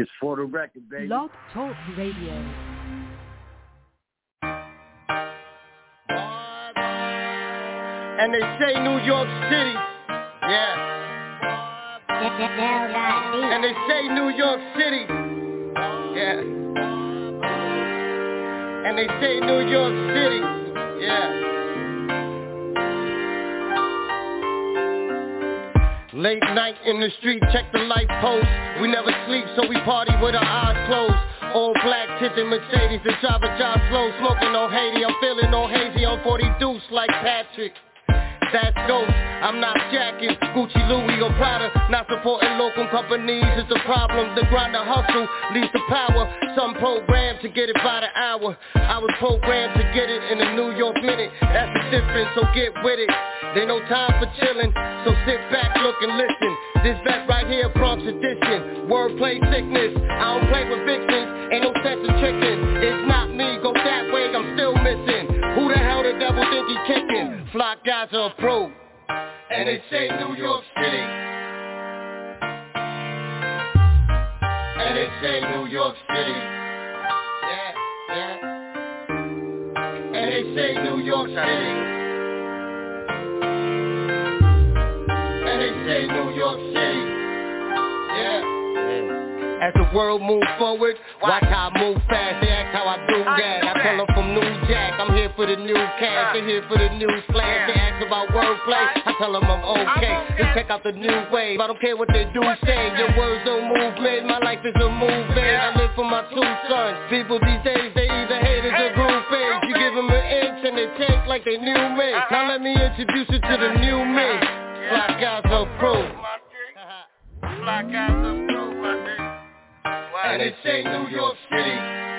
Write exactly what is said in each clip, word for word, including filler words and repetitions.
It's For the Record, baby. Blog Talk Radio. And they say New York City, yeah. And they say New York City, yeah. And they say New York City, yeah. Late night in the street, check the light post. We never sleep, so we party with our eyes closed. All black tinted Mercedes, the driver drive slow, smoking on Haiti. I'm feeling all hazy on forty deuce like Patrick. That's ghost, I'm not jacking Gucci, Louis or Prada. Not supporting local companies is the problem. The grind, the hustle leads to power. Some programmed to get it by the hour. I was programmed to get it in a New York minute. That's the difference, so get with it. There no time for chillin', so sit back, look and listen. This vet right here, Bronx edition. Wordplay sickness, I don't play with vixens. Ain't no sense of tricking. It's not me, go that way, I'm still missing. Who the hell the devil think he kicking? Fly guys are approved. And they say New York City. And they say New York City. Yeah, yeah. And they say New York City. And they say New York City. Yeah. As the world move forward, watch how I move fast. They ask how I do that. I tell them from New Jack, I'm here for the new cash. They here for the new splash. They ask about wordplay, I tell them I'm okay. They check out the new wave. I don't care what they do say. Your words don't move me. My life is a movie. I live for my two sons. People these days, they either haters or groupies. You give them an inch and they take like they knew me. Now let me introduce you to the new me. Fly guys approved. Fly guys approved, my nigga. And they say New York City.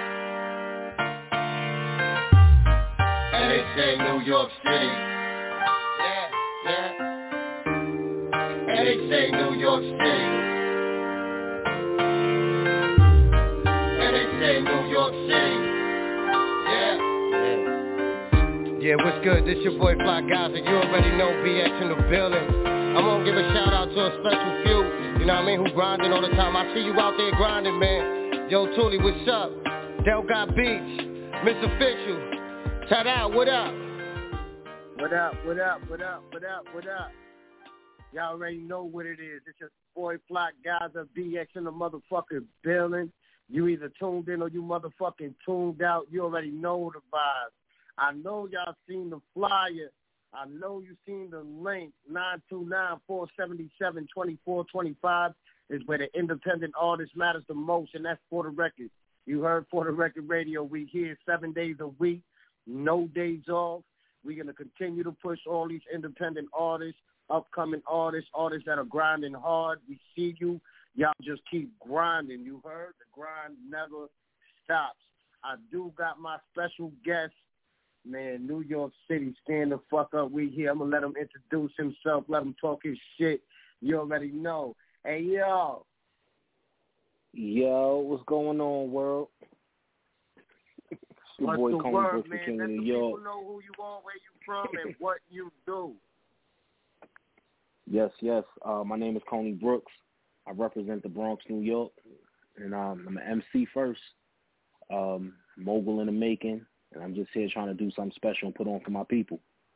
And they say New York City. Yeah, yeah. And they say New York City. And they say New York City. Yeah, yeah. Yeah, what's good? This your boy Fly Gaza. You already know B X in the building. I'm gonna give a shout out to a special few. You know what I mean, who grinding all the time. I see you out there grinding, man. Yo, Thule, what's up? Delgot Beach, Mister Official. Shout out, what up? What up, what up, what up, what up, what up? Y'all already know what it is. It's your boy Fly Gaza, B X in the motherfucking building. You either tuned in or you motherfucking tuned out. You already know the vibes. I know y'all seen the flyer. I know you seen the link. nine two nine, four seven seven, two four two five is where the independent artist matters the most, and that's For the Record. You heard For the Record Radio. We here seven days a week, no days off. We're going to continue to push all these independent artists, upcoming artists, artists that are grinding hard. We see you. Y'all just keep grinding. You heard? The grind never stops. I do got my special guest. Man, New York City, stand the fuck up. We here. I'm going to let him introduce himself, let him talk his shit. You already know. Hey, yo. Yo, what's going on, world? It's your What's boy the Coney word, Brooks, man? the King Let of the New people York. know who you are, where you from, and what you do. Yes, yes. Uh, my name is Coney Brooks. I represent the Bronx, New York. And um, I'm an M C first, um, mogul in the making. And I'm just here trying to do something special and put on for my people.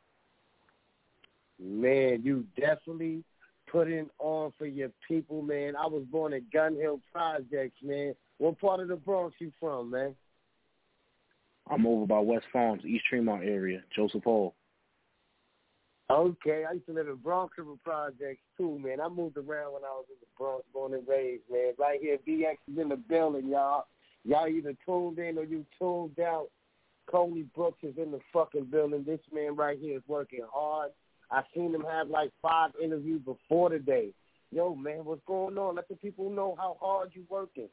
Man, you definitely putting on for your people, man. I was born at Gun Hill Projects, man. What part of the Bronx you from, man? I'm over by West Farms, East Tremont area, Joseph Hall. Okay, I used to live in Bronx River Projects, too, man. I moved around when I was in the Bronx, born and raised, man. Right here, B X is in the building, y'all. Y'all either tuned in or you tuned out. Coney Brooks is in the fucking building. This man right here is working hard. I seen him have like five interviews before today. Yo, man, what's going on? Let the people know how hard you working.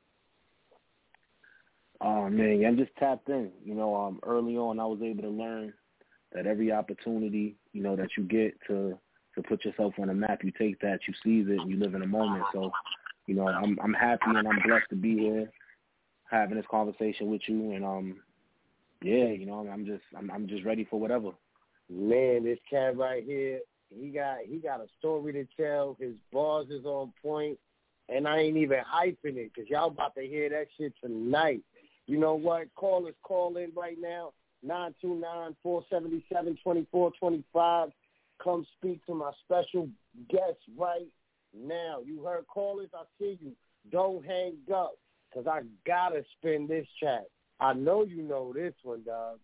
Oh, man, yeah, I'm just tapped in. You know, um, early on I was able to learn that every opportunity, you know, that you get to to put yourself on a map, you take that, you seize it, and you live in the moment. So, you know, I'm I'm happy and I'm blessed to be here having this conversation with you, and um. Yeah, you know, I'm just, I'm, I'm just ready for whatever. Man, this cat right here, he got, he got a story to tell. His bars is on point, And I ain't even hyping it because y'all about to hear that shit tonight. You know what? Callers call in right now, nine two nine, four seven seven, two four two five. Come speak to my special guest right now. You heard callers, I see you. Don't hang up because I got to spin this track. I know you know this one, dog.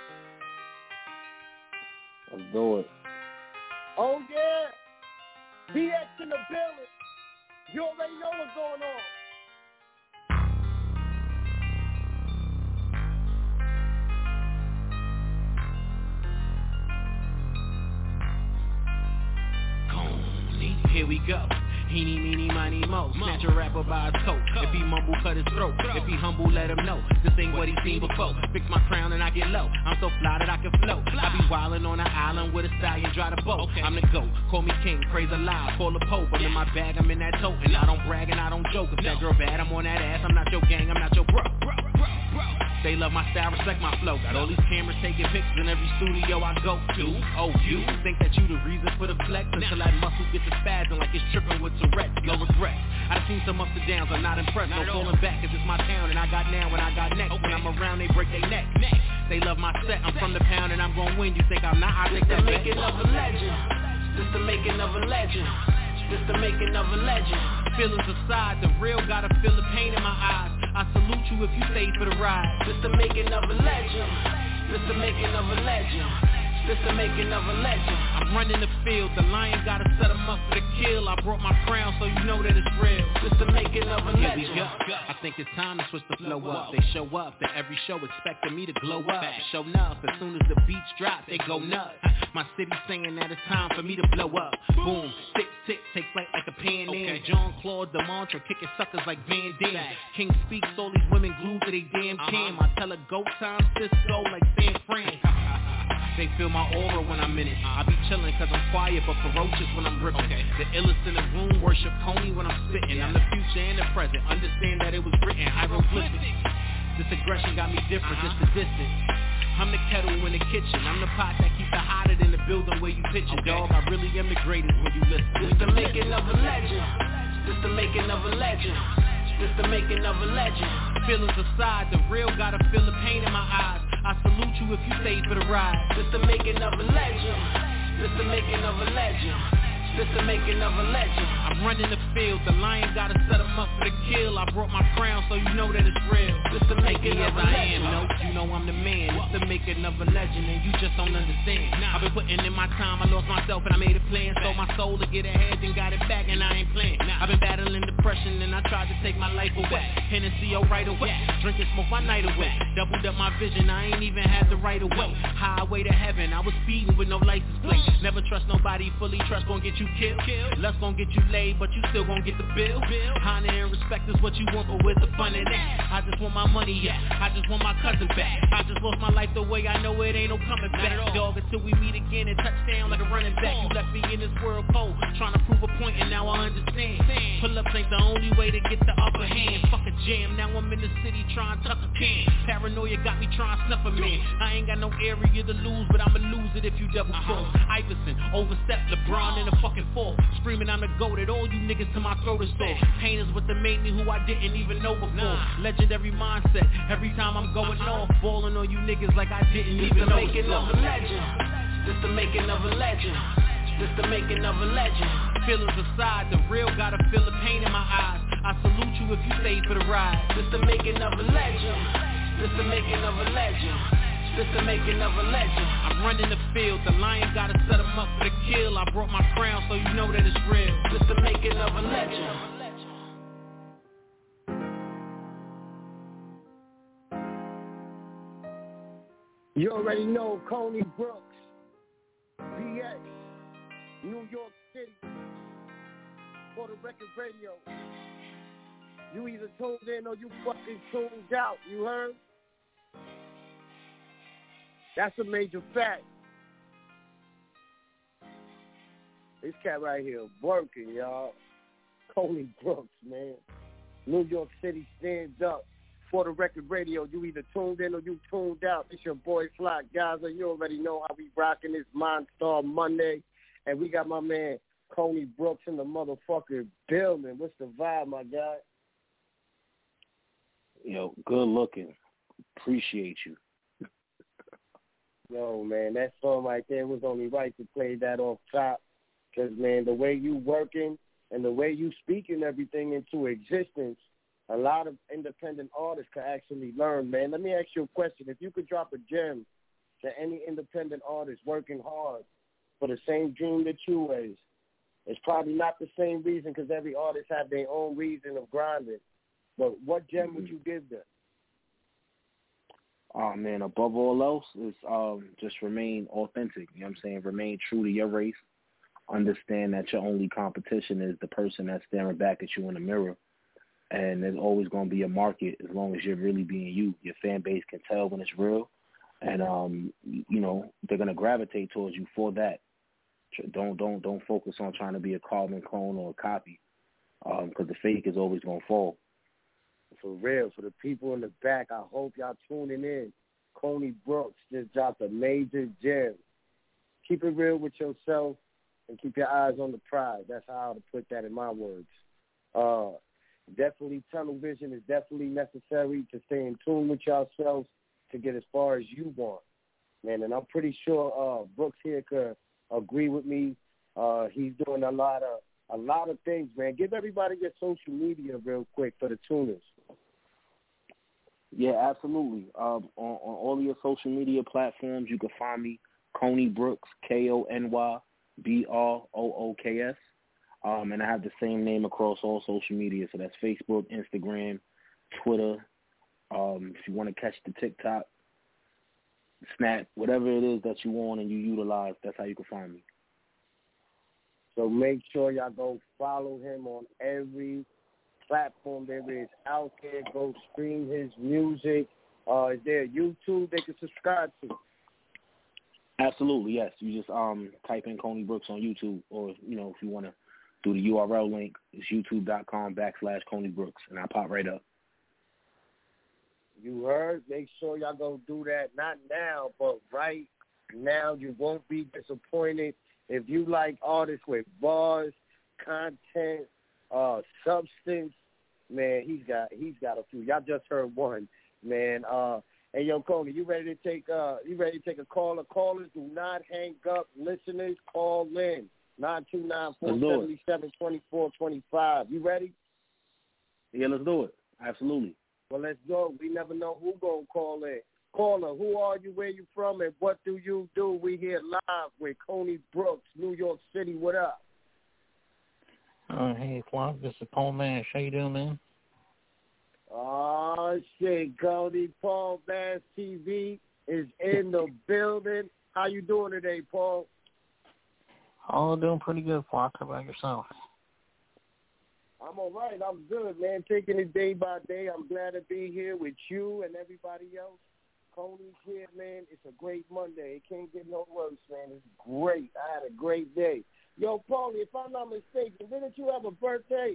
Let's do it. Oh, yeah. B X in the building. You already know what's going on. Here we go. Heeny, meeny, miny, mo. Snatch a rapper by his coat. If he mumble, cut his throat. If he humble, let him know. This ain't what he seen before. Fix my crown and I get low. I'm so fly that I can float. I be wildin' on an island with a stallion, dry the boat. I'm the GOAT. Call me king, praise alive, call the Pope. I'm in my bag, I'm in that tote. And I don't brag and I don't joke. If that girl bad, I'm on that ass. I'm not your gang, I'm not your bro. They love my style, respect my flow. Got all these cameras taking pictures in every studio I go to. Oh, you think that you the reason for the flex until that muscle gets a spazzing like it's tripping with Tourette's. No regrets. I've seen some ups and downs, I'm not impressed. No falling back, cause it's my town and I got now and I got next. When I'm around, they break their neck. They love my set, I'm from the pound and I'm gonna win. You think I'm not? I think that's the making of a legend. This the making of a legend. This the making of a legend. Feelings aside, the real gotta feel the pain in my eyes. I salute you if you stay for the ride. This the making of a legend. This the making of a legend. This the making of a legend. I'm running the field, the lion gotta set him up for the kill. I brought my crown so you know that it's real. This the making of a legend. Here we go. I think it's time to switch the flow up. They show up, that every show expecting me to glow up. Show enough, as soon as the beats drop, they go nuts. My city saying that it's time for me to blow up. Boom, tick, tick, take flight like a Pan Am. Okay. Jean-Claude Demontre kicking suckers like Van Damme. King speaks, all these women glued to they damn cam. I tell her go time, Cisco like San Fran. They feel my aura when I'm in it. I be chillin' cause I'm quiet but ferocious when I'm rippin'. Okay. The illest in the room worship Coney when I'm spittin'. I'm the future and the present. Understand that it was written hieroglyphics. This aggression got me different, uh-huh. This the distance. I'm the kettle in the kitchen. I'm the pot that keeps it hotter than the building where you pitchin'. Okay. Dog, I really am the greatest when you listen. This the making of a legend. This the making of a legend. This the making of a legend. Feelings aside, the real gotta feel the pain in my eyes. I salute you if you stay for the ride. This the making of a legend. This the making of a legend. This the making of a legend. I'm running the field, the lion gotta set him up for the kill. I brought my crown so you know that it's real. This the making of a legend. No, you know I'm the man. It's the making of a legend and you just don't understand. I've been putting in my time, I lost myself and I made a plan. Sold my soul to get ahead and got it back and I ain't playing. I've been battling depression and I tried to take my life away. Hennessy, oh right away. Drink and smoke my night away. Doubled up my vision, I ain't even had the right away. Highway to heaven, I was speeding with no license plate. Never trust nobody fully, trust gon' get you killed. Lust gon' get you laid, but you still gon' get the bill. Honor and respect is what you want, but where's the fun in that? I just want my money, yeah. I just want my cousin back. I just lost my life the way I know it ain't no coming back. Dog, until we meet again and touch down like a running back. You left me in this world cold, trying to prove a point and now I understand. Pull-ups ain't the only way to get the upper hand. Fuck a jam, now I'm in the city trying to tuck a can. Paranoia got me trying to snuff a man. I ain't got no area to lose, but I'ma lose it if you double cross. Iverson, overstep, LeBron in the fucking fourth. Screaming I'm the GOAT at all you niggas to my throat is sore. Pain is what that made me who I didn't even know before. Nah. Legendary mindset, every time I'm going uh-huh. off. Balling on you niggas like I didn't this even know. This the making of a legend. This the making of a legend. This the making of a legend. Feelings aside, the real gotta feel the pain in my eyes. I salute you if you stay for the ride. This the making of a legend. This the making of a legend. This the making of a legend. I'm running the field, the lion gotta set him up for the kill. I brought my crown so you know that it's real. This the making of a legend. You already know Coney Brooks, B X, New York City, for the record radio. You either tuned in or you fucking tuned out, you heard? That's a major fact. This cat right here working, y'all. Coney Brooks, man. New York City stands up. For the record radio, you either tuned in or you tuned out. It's your boy Flock Gaza. You already know how we rocking this Monster Monday. And we got my man Coney Brooks in the motherfucking building. What's the vibe, my guy? Yo, good looking. Appreciate you. Yo, man, that song right there was only right to play that off top. Because, man, the way you working and the way you speaking everything into existence, a lot of independent artists could actually learn, man. Let me ask you a question. If you could drop a gem to any independent artist working hard for the same dream that you is, it's probably not the same reason because every artist have their own reason of grinding. But what gem mm-hmm. would you give them? Oh, man, above all else is um, just remain authentic. You know what I'm saying? Remain true to your race. Understand that your only competition is the person that's staring back at you in the mirror. And there's always going to be a market as long as you're really being you. Your fan base can tell when it's real. And, um, you know, they're going to gravitate towards you for that. Don't don't don't focus on trying to be a carbon clone or a copy because um, the fake is always going to fall. For real, for the people in the back, I hope y'all tuning in. Coney Brooks just dropped a major gem. Keep it real with yourself and keep your eyes on the prize. That's how to put that in my words. Uh, definitely tunnel vision is definitely necessary to stay in tune with yourselves to get as far as you want, man. And I'm pretty sure uh, Brooks here could agree with me. Uh, he's doing a lot of a lot of things, man. Give everybody your social media real quick for the tuners. Yeah, absolutely. Um, on, on all of your social media platforms, you can find me, Coney Brooks, K O N Y B R O O K S. Um, and I have the same name across all social media. So that's Facebook, Instagram, Twitter. Um, if you want to catch the TikTok, Snap, whatever it is that you want and you utilize, that's how you can find me. So make sure y'all go follow him on every platform there is out there. Go stream his music. Uh, is there a YouTube they can subscribe to? Absolutely, yes. You just um type in Coney Brooks on YouTube, or, you know, if you want to do the U R L link, it's youtube.com backslash Coney Brooks, and I'll pop right up. You heard? Make sure y'all go do that. Not now, but right now. You won't be disappointed. If you like artists with bars, content, uh, substance, man, he's got he's got a few. Y'all just heard one, man. Uh, hey, yo, Coney, you ready to take uh, you ready to take a caller? Callers, do not hang up. Listeners, call in nine two nine four seven seven two four two five. You ready? Yeah, let's do it. Absolutely. Well, let's go. We never know who gonna call in. Caller, who are you, where you from, and what do you do? We here live with Coney Brooks, New York City. What up? Uh, hey, Flock, this is Paul Mash. How you doing, man? Oh, shit, Cody. Paul Mash T V is in the building. How you doing today, Paul? Oh, doing pretty good, Flock. How about yourself? I'm all right. I'm good, man. Taking it day by day. I'm glad to be here with you and everybody else. Coney's here, man. It's a great Monday. It can't get no worse, man. It's great. I had a great day. Yo, Paulie, if I'm not mistaken, didn't you have a birthday?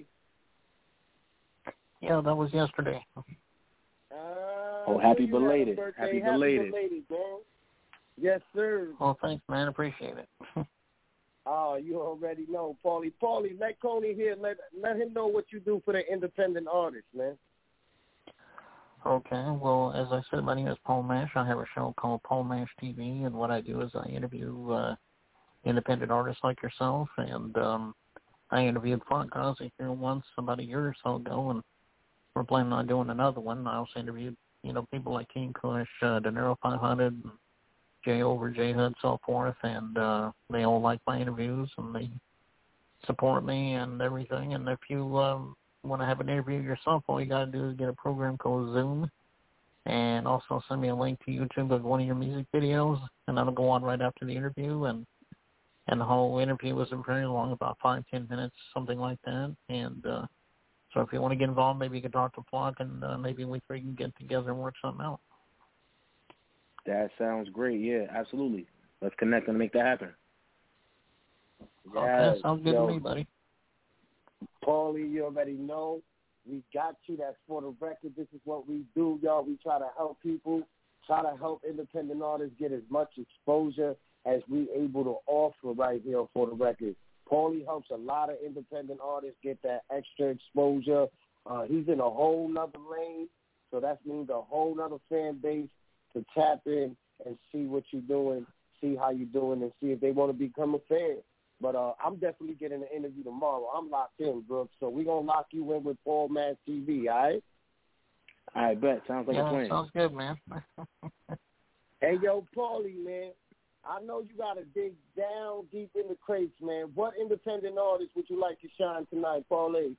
Yeah, that was yesterday. Uh, oh, happy belated. Happy belated. Happy belated, man. Yes, sir. Well, thanks, man. Appreciate it. Oh, you already know, Paulie. Paulie, let Coney here. Let let him know what you do for the independent artists, man. Okay, well, as I said, my name is Paul Mash. I have a show called Paul Mash T V, and what I do is I interview uh, independent artists like yourself, and um, I interviewed Font Ghazi here once about a year or so ago, and we're planning on doing another one. I also interviewed, you know, people like King Kush, uh, De Niro five hundred, J Over, J Hood, so forth, and uh, they all like my interviews, and they support me and everything, and if you um, want to have an interview yourself, all you got to do is get a program called Zoom, and also send me a link to YouTube of one of your music videos, and that'll go on right after the interview, and and the whole interview wasn't very long, about five, ten minutes, something like that, and uh, so if you want to get involved, maybe you can talk to Flock, and uh, maybe we three can get together and work something out. That sounds great. Yeah, absolutely. Let's connect and make that happen. Yeah, okay, sounds good yo, to me, buddy. Paulie, you already know. We got you. That's for the record. This is what we do, y'all. We try to help people, try to help independent artists get as much exposure as we able to offer right here for the record. Paulie helps a lot of independent artists get that extra exposure. Uh, he's in a whole nother lane, so that means a whole nother fan base to tap in and see what you're doing, see how you're doing, and see if they want to become a fan. But uh, I'm definitely getting an interview tomorrow. I'm locked in, Brooks, so we're going to lock you in with Paul Mass T V, all right? All right, bet. Sounds like yeah, a plan. Sounds good, man. Hey, yo, Paulie, man, I know you got to dig down deep in the crates, man. What independent artist would you like to shine tonight, Paulie?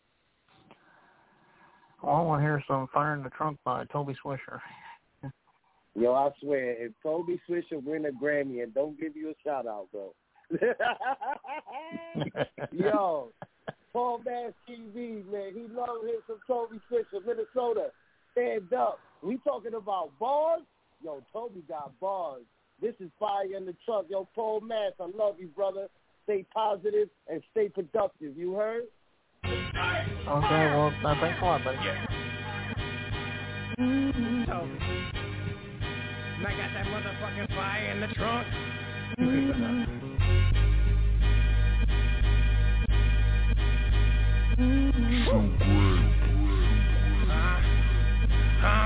Well, I want to hear some Fire in the Trunk by Toby Swisher. Yo, I swear, if Toby Swisher win a Grammy and don't give you a shout-out, bro. Yo, Paul Mass T V, man, he loves him some Toby Swisher, Minnesota. Stand up. We talking about bars? Yo, Toby got bars. This is Fire in the Trunk. Yo, Paul Mass, I love you, brother. Stay positive and stay productive. You heard? Okay, well, uh, thanks a lot, buddy. Yeah. Toby. And I got that motherfucking fire in the trunk. Huh?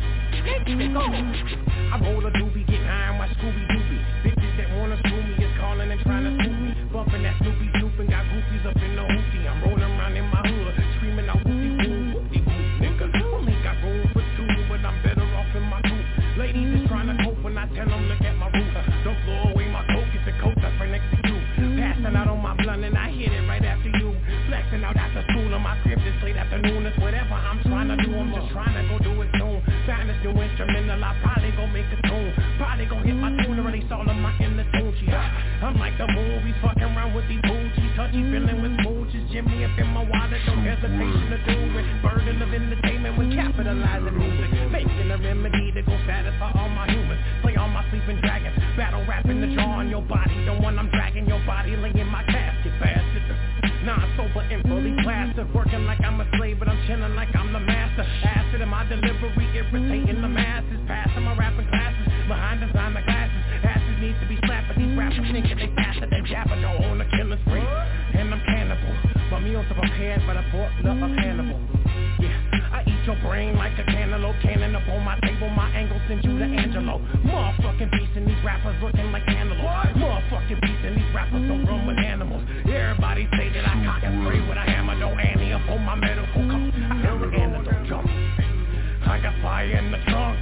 I roll a doobie, get high on my Scooby Doobie. Bitches that wanna screw me is calling and trying to scoop me. Bumping that Snoopy Snoop and got goofies up in the hoopty. I'm rolling around in my hood, screaming out whoopty woo, whoopty woo, nigga. Only got room for two, but I'm better off in my coupe. Ladies is trying to cope when I tell them look at my roof. Don't blow away my coke, it's a coat that's right next to you. Passing out on my blunt and I hit it right after you. Flexing out after school on my crib this late afternoon. It's whatever I'm trying to do, I'm just trying to go do it soon. Find this new instrumental, I probably gon' make a tune. Probably gon' hit my tune and release all of my inner tunes, yeah. I'm like the movies, fucking around with these boochies. Touchy feeling with smooches, Jimmy up in my wallet, no hesitation to do it. Burden of entertainment when capitalizing music. Making a remedy to go satisfy all my humans. Play all my sleeping dragons, battle rapping the jaw on your body. The one I'm dragging your body, laying my casket, bastard. Non-sober and fully plastered, working like I'm a slave, but I'm chilling like I'm the master. Acid in my delivery, irritating the masses. Passing my rapping classes, behind designer glasses. Asses need to be slapped, but these rappers thinking they faster than Jabba Joe on a killing spree. And I'm cannibal, my meals are prepared by the butler of Hannibal. Yeah, I eat your brain like a cantaloupe, cannon up on my table, my angle send you to Angelo. Motherfucking beasts and these rappers looking like antelopes. Motherfucking beasts and these rappers don't run with animals. Everybody say that I cock and spray with a hammer, don't Annie up on my medical cup. I am the antidote jump. I got fire in the trunk.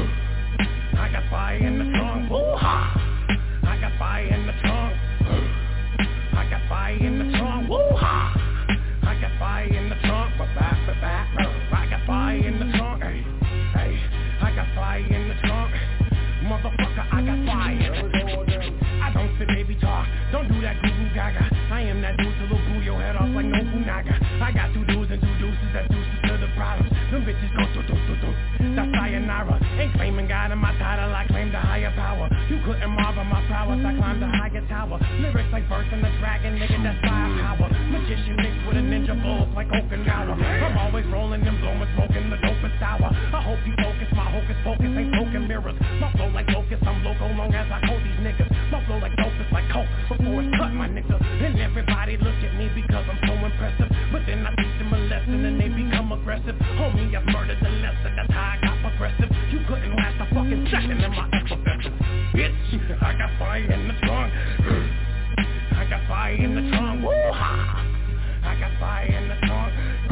I got fire in the trunk. Woo-ha! I got fire in the trunk. I got fire in the trunk. Woo-ha! I got fire in the trunk. But back, but back. I got fire in the trunk. Hey, hey. I got fire in the trunk. Motherfucker, I got fire. I don't say baby talk. Don't do that goo-goo gaga. I am that dude to little boo your head off like no Funaga. I got two dudes and two deuces that deuces to the problems. Them bitches go do do do do. That's sayonara. Ain't claiming God in my title, I claim the higher power. You couldn't marvel my prowess, I climbed the higher tower. Lyrics like birds and the dragon, nigga, that's firepower. Magician mixed with a ninja bulls like Okinawa. I'm always rolling them, blowing, smoking the dopest sour. I hope you focus, my hocus pocus ain't broken mirrors. My flow like locust, I'm loco long as I hold these niggas. My flow like dope is like coke before it's cut, my nigga. And everybody look at me because I'm so impressive. But then I teach them a lesson and they become aggressive. Homie, I've murdered the lesson, that's how I got progressive. You couldn't last a fucking second in my effervescence. Bitch, I got fire in the trunk. I got fire in the trunk. Woo-ha! I got fire in the trunk.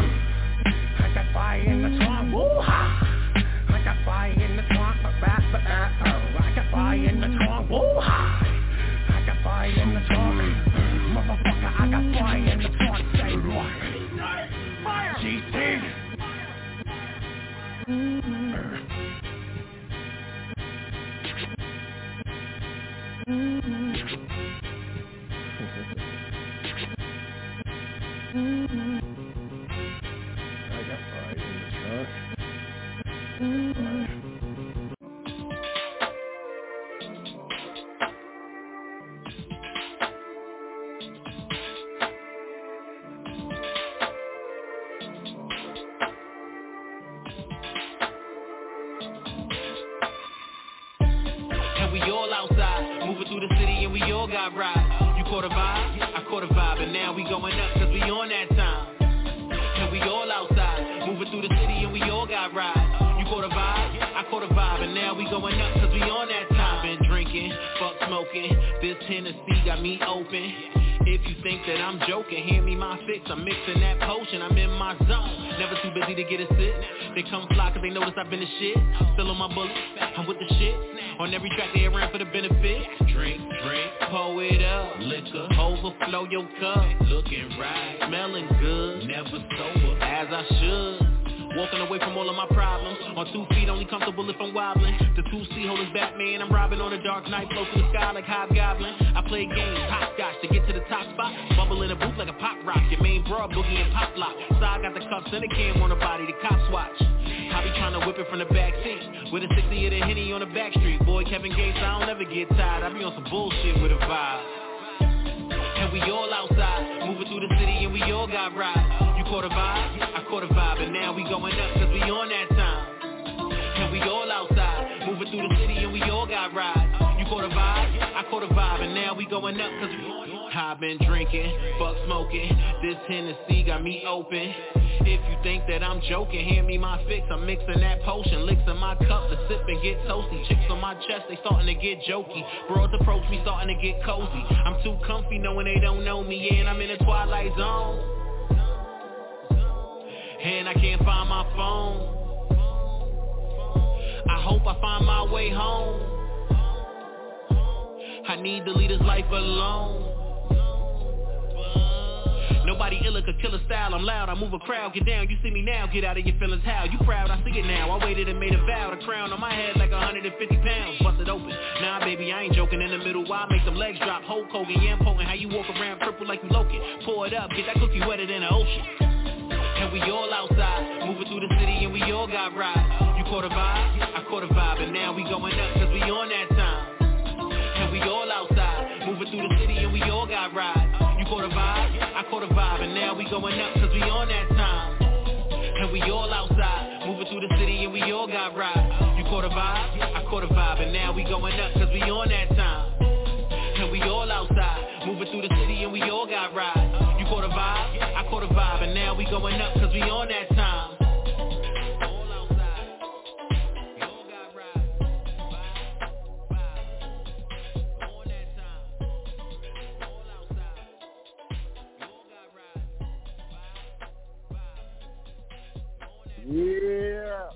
I got fire in the trunk. Woo-ha! I got fire in the trunk. Back, back, back. I got fire in the trunk. Woo-ha! I got fire in the trunk. Motherfucker, I got fire in the trunk. Say what? G T. caught a vibe, and now we going up, cause we on that time. And we all outside, moving through the city, and we all got rides. You caught a vibe, I caught a vibe, and now we going up, cause we on that time. Been drinking, fuck smoking, this Hennessy got me open. If you think that I'm joking, hand me my fix, I'm mixing that potion, I'm in my zone. Never too busy to get a sip. They come fly cause they notice I've been the shit. Still on my bullets, I'm with the shit. On every track they around for the benefit. Drink, drink, pour it up. Liquor, overflow your cup. Looking right, smelling good. Never sober, as I should. Walking away from all of my problems. On two feet, only comfortable if I'm wobbling. The two C holders Batman, I'm robbing on a dark night. Flow through the sky like Hobgoblin. I play games, hopscotch to get to the top spot. Bubble in a booth like a pop rock. Your main broad, boogie and pop lock. Side got the cuffs and the cam on the body, the cops watch. I be trying to whip it from the back seat. With a sixty of the Henny on the back street. Boy, Kevin Gates, I don't ever get tired. I be on some bullshit with a vibe. And we all outside, moving through the city and we all got rides. You caught a vibe, I caught a vibe, and now we going up cause we on that time. And we all outside, moving through the city and we all got rides. You caught a vibe, I caught a vibe, and now we going up cause we I've been drinking, fuck smoking, this Hennessy got me open. If you think that I'm joking, hand me my fix, I'm mixing that potion. Licks in my cup to sip and get toasty. Chicks on my chest, they starting to get jokey. Broads approach me, starting to get cozy. I'm too comfy knowing they don't know me, yeah, and I'm in a twilight zone. And I can't find my phone. I hope I find my way home. I need to leave this life alone. Nobody iller could kill a style, I'm loud, I move a crowd, get down, you see me now, get out of your feelings, how? You proud, I see it now, I waited and made a vow, the crown on my head like one hundred fifty pounds, bust it open, nah baby, I ain't joking, in the middle, why make them legs drop, Hulk Hogan, yeah I'm potent, how you walk around purple like you Loki, pour it up, get that cookie wetter than the ocean, and we all outside, moving through the city and we all got rides, you caught a vibe, I caught a vibe, and now we going up, cause we on that time. And we all outside, moving through the city and we all got rides. You caught a vibe, I caught a vibe, and now we going up cause we on that time. And we all outside, moving through the city and we all got rides. You caught a vibe, I caught a vibe, and now we going up cause we on that time. And we all outside, moving through the city and we all got rides. You caught a vibe, I caught a vibe, and now we going up cause we on that time. Yeah.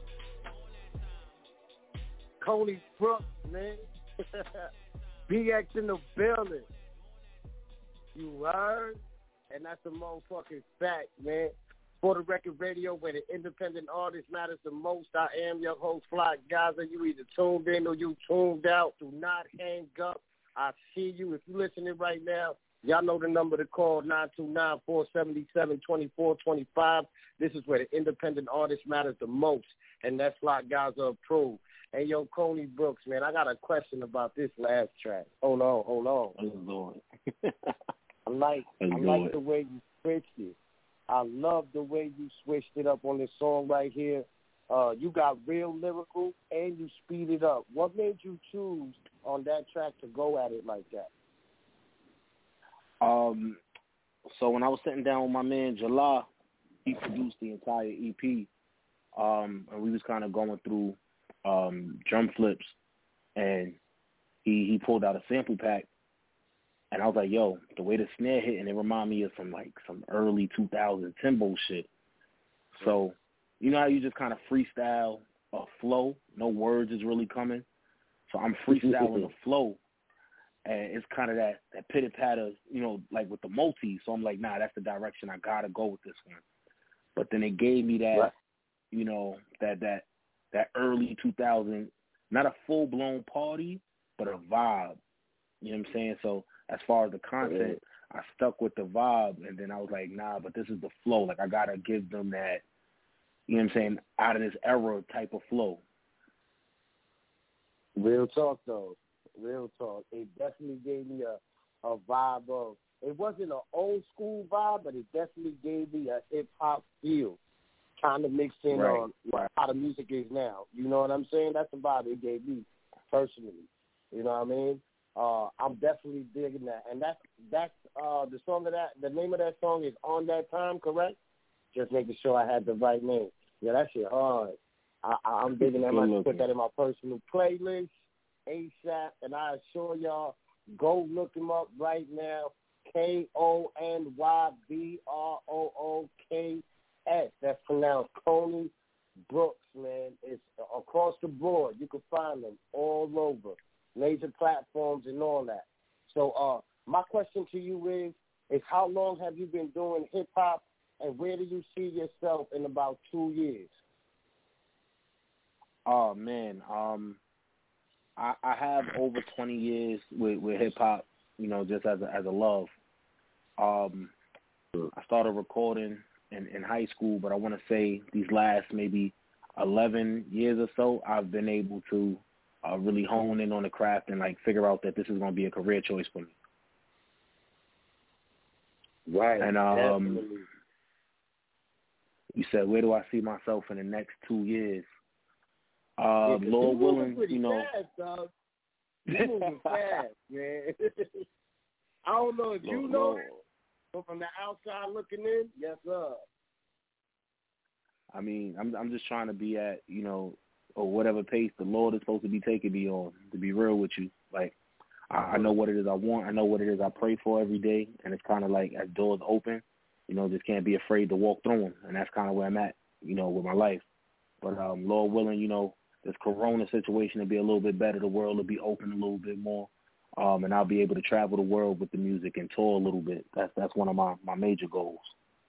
Coney Brooks, man. B X in the building. You heard? And that's a motherfucking fact, man. For the Record Radio, where the independent artist matters the most, I am your host, Fly Gaza. You either tuned in or you tuned out. Do not hang up. I see you. If you're listening right now, y'all know the number to call, nine two nine, four seven seven, two four two five. This is where the independent artist matters the most, and that's Fly Gaza approved. Hey, yo, Coney Brooks, man, I got a question about this last track. Hold on, hold on. Let's do it. I like, Let's I do like it. the way you switched it. I love the way you switched it up on this song right here. Uh, you got real lyrical, and you speed it up. What made you choose on that track to go at it like that? Um, so when I was sitting down with my man Jalal, he produced the entire E P, um, and we was kind of going through um, drum flips, and he he pulled out a sample pack, and I was like, yo, the way the snare hit, and it reminded me of some like some early two thousand Timbo shit. So you know how you just kind of freestyle a flow, no words is really coming. So I'm freestyling a flow. And it's kind of that, that pitter-patter, you know, like with the multi. So I'm like, nah, that's the direction I got to go with this one. But then it gave me that, right. you know, that that that early two thousand, not a full-blown party, but a vibe. You know what I'm saying? So as far as the content, I stuck with the vibe. And then I was like, nah, but this is the flow. Like, I got to give them that, you know what I'm saying, out of this era type of flow. Real talk, though. Real talk. It definitely gave me a, a vibe of, it wasn't an old school vibe, but it definitely gave me a hip hop feel, kind of mixed in right. on right. how the music is now. You know what I'm saying? That's the vibe it gave me personally. You know what I mean? Uh, I'm definitely digging that, and that's that's uh, the song of that. The name of that song is On That Time, correct? Just making sure I had the right name. Yeah, that shit hard. I, I, I'm digging that. I might put that in my personal playlist ASAP, and I assure y'all, go look him up right now. K O N Y B R O O K S. That's pronounced Coney Brooks, man. It's across the board. You can find them all over. Major platforms and all that. So uh, my question to you is, is how long have you been doing hip-hop, and where do you see yourself in about two years? Oh, man. Um, I, I have over twenty years with, with hip-hop, you know, just as a, as a love. Um, I started recording in, in high school, but I want to say these last maybe eleven years or so, I've been able to Uh, really hone in on the craft and like figure out that this is going to be a career choice for me. Right. And um, definitely. You said, where do I see myself in the next two years? Uh, yeah, Lord willing, you know. Fast, dog. You're moving fast, man. I don't know if you Lord, know, Lord. but from the outside looking in, yes, sir. I mean, I'm I'm just trying to be at, you know, or whatever pace the Lord is supposed to be taking me on, to be real with you. Like, I, I know what it is I want. I know what it is I pray for every day. And it's kind of like as doors open, you know, just can't be afraid to walk through them. And that's kind of where I'm at, you know, with my life. But um, Lord willing, you know, this corona situation will be a little bit better. The world will be open a little bit more. Um, and I'll be able to travel the world with the music and tour a little bit. That's, that's one of my, my major goals.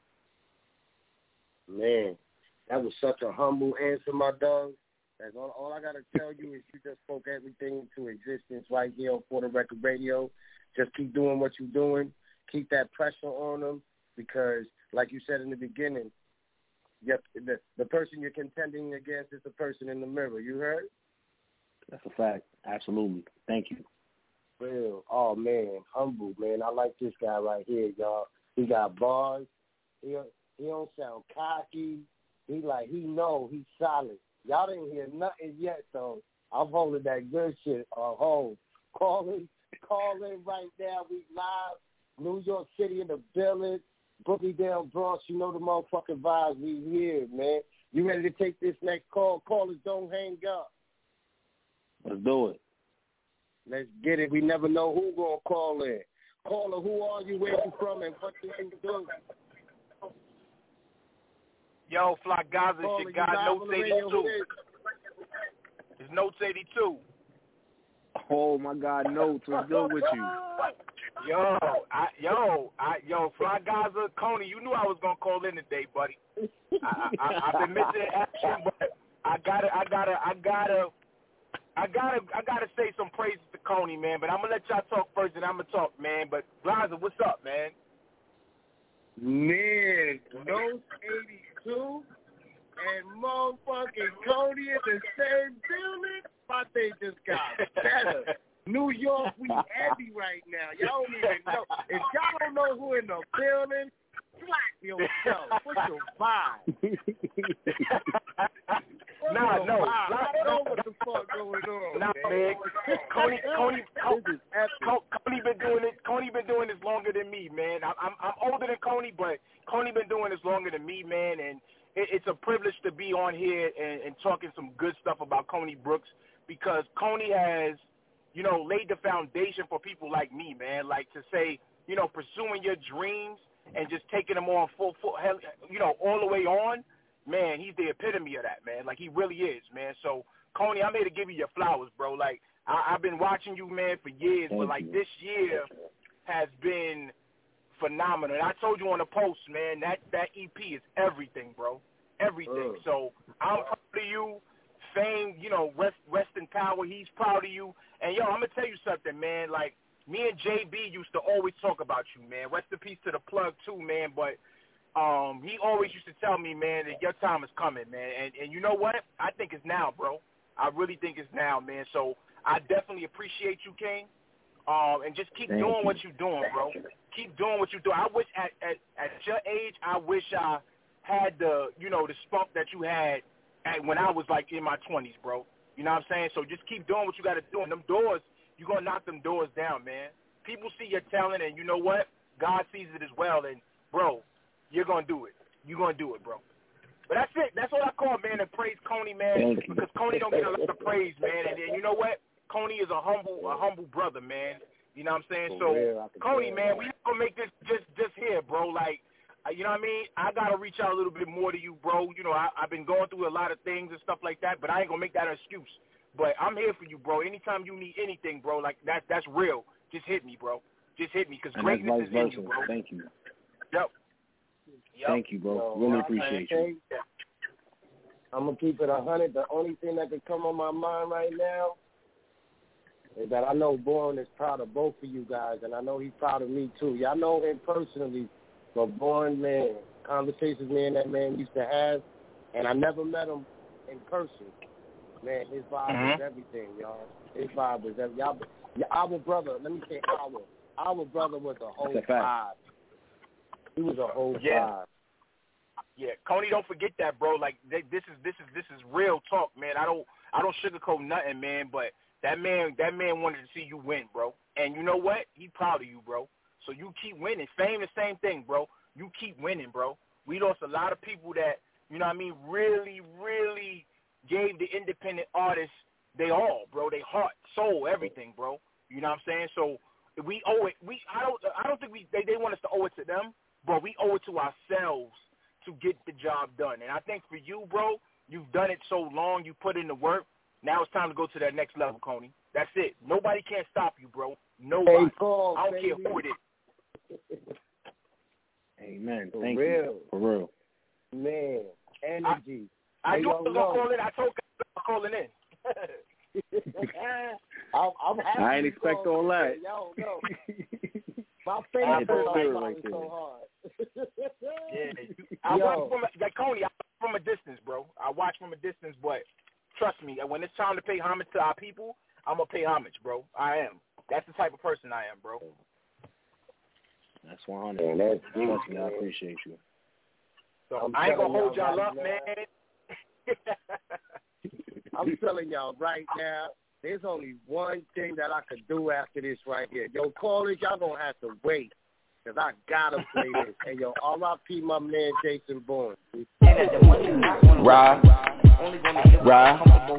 Man, that was such a humble answer, my dog. That's all, all I got to tell you is you just spoke everything into existence right here on For the Record Radio. Just keep doing what you're doing. Keep that pressure on them because, like you said in the beginning, you have, the, the person you're contending against is the person in the mirror. You heard? That's a fact. Absolutely. Thank you. Real. Oh, man. Humble, man. I like this guy right here, y'all. He got bars. He, he don't sound cocky. He like, he know he's solid. Y'all didn't hear nothing yet, though. I'm holding that good shit on hold. Call in, call in right now. We live. New York City in the building. Boogie down Bronx. You know the motherfucking vibes. We here, man. You ready to take this next call? Callers, don't hang up. Let's do it. Let's get it. We never know who gonna call in. Caller, who are you? Where you from? And what do you do? Yo, Flock Gaza, it's your guy, Notes eighty-two. It's Notes eighty-two. Oh, my God, Notes, what's good with you? Yo, I, yo, I, yo, Flock Gaza, Coney, you knew I was going to call in today, buddy. I, I, I've been missing action, but I gotta, I gotta, I gotta, I gotta, I gotta say some praises to Coney, man, but I'm going to let y'all talk first, and I'm going to talk, man. But, Gaza, what's up, man? Man, Notes eighty-two and motherfucking Cody in the same building. My thing just got better. New York, we heavy right now. Y'all don't even know. If y'all don't know who in the building, slack yourself. What's your vibe? Nah, no. Vibe? I know what the fuck going on. Nah, man. Coney, Coney, Coney, Coney been doing it. Coney been doing this longer than me, man. I'm, I'm, I'm older than Coney, but Coney been doing this longer than me, man. And it, it's a privilege to be on here and, and talking some good stuff about Coney Brooks because Coney has, you know, laid the foundation for people like me, man. Like to say, you know, pursuing your dreams and just taking them on full, full, you know, all the way on. Man, he's the epitome of that, man. Like, he really is, man. So, Coney, I'm here to give you your flowers, bro. Like, I, I've been watching you, man, for years, Thank but, like, you. this year has been phenomenal. And I told you on the post, man, that, that E P is everything, bro. Everything. Uh. So, I'm proud of you. Fame, you know, rest, rest in power. He's proud of you. And, yo, I'm going to tell you something, man. Like, me and J B used to always talk about you, man. Rest in peace to the plug, too, man. But um, he always used to tell me, man, that your time is coming, man. And, and you know what? I think it's now, bro. I really think it's now, man. So I definitely appreciate you, King. Um, and just keep Thank doing you. what you're doing, bro. Keep doing what you're doing. I wish at, at, at your age, I wish I had the, you know, the spunk that you had at, when I was, like, in my twenties, bro. You know what I'm saying? So just keep doing what you got to do. And them doors, you're going to knock them doors down, man. People see your talent, and you know what? God sees it as well, and, bro, you're going to do it. You're going to do it, bro. But that's it. That's all I call, man, and praise Coney, man, because Coney don't get a lot of praise, man. And, and you know what? Coney is a humble a humble brother, man. You know what I'm saying? So, Coney, man, we going to make this just, just here, bro. Like, you know what I mean? I got to reach out a little bit more to you, bro. You know, I, I've been going through a lot of things and stuff like that, but I ain't going to make that an excuse. But I'm here for you, bro. Anytime you need anything, bro, like that, that's real. Just hit me, bro. Just hit me, because greatness is in you, bro. Thank you. Yep. Yep. Thank you, bro. Really appreciate you. I'm going to keep it one hundred. The only thing that can come on my mind right now is that I know Born is proud of both of you guys, and I know he's proud of me, too. Y'all know him personally, but Born, man, conversations me and that man used to have, and I never met him in person. Man, his vibe mm-hmm. is everything, y'all. His vibe is everything. Y'all, our brother, let me say our. Our brother was a whole vibe. He was a whole yeah. vibe. Yeah, Coney, don't forget that, bro. Like they, this is this is this is real talk, man. I don't I don't sugarcoat nothing, man. But that man that man wanted to see you win, bro. And you know what? He proud of you, bro. So you keep winning. Fame, the same thing, bro. You keep winning, bro. We lost a lot of people that, you know what I mean, really, really gave the independent artists they all, bro. They heart, soul, everything, bro. You know what I'm saying? So we owe it. We I don't I don't think we they, they want us to owe it to them, but we owe it to ourselves to get the job done. And I think for you, bro, you've done it so long, you put in the work. Now it's time to go to that next level, Coney. That's it. Nobody can stop you, bro. Nobody. Hey, Paul, I don't baby. care who it is. Amen. For Thank real. you. For real. Man, energy. I, I hey, knew I was going to call in. I told you I was calling in. I'm, I'm happy I ain't expect all that. Y'all know. My favorite bro, like, right so there. hard. Yeah, I Yo. watch from a, like Coney. I watch from a distance, bro. I watch from a distance, but trust me, when it's time to pay homage to our people, I'm gonna pay homage, bro. I am. That's the type of person I am, bro. That's one hundred. Man, that's good, Trust me, I man. appreciate you. So I'm I ain't gonna telling hold y'all y'all right up, now. man. I'm telling y'all right now, there's only one thing that I could do after this right here. Yo, callers, y'all gonna have to wait, because I gotta play this. And yo, R I P my man Jason Bourne. Ride, ride,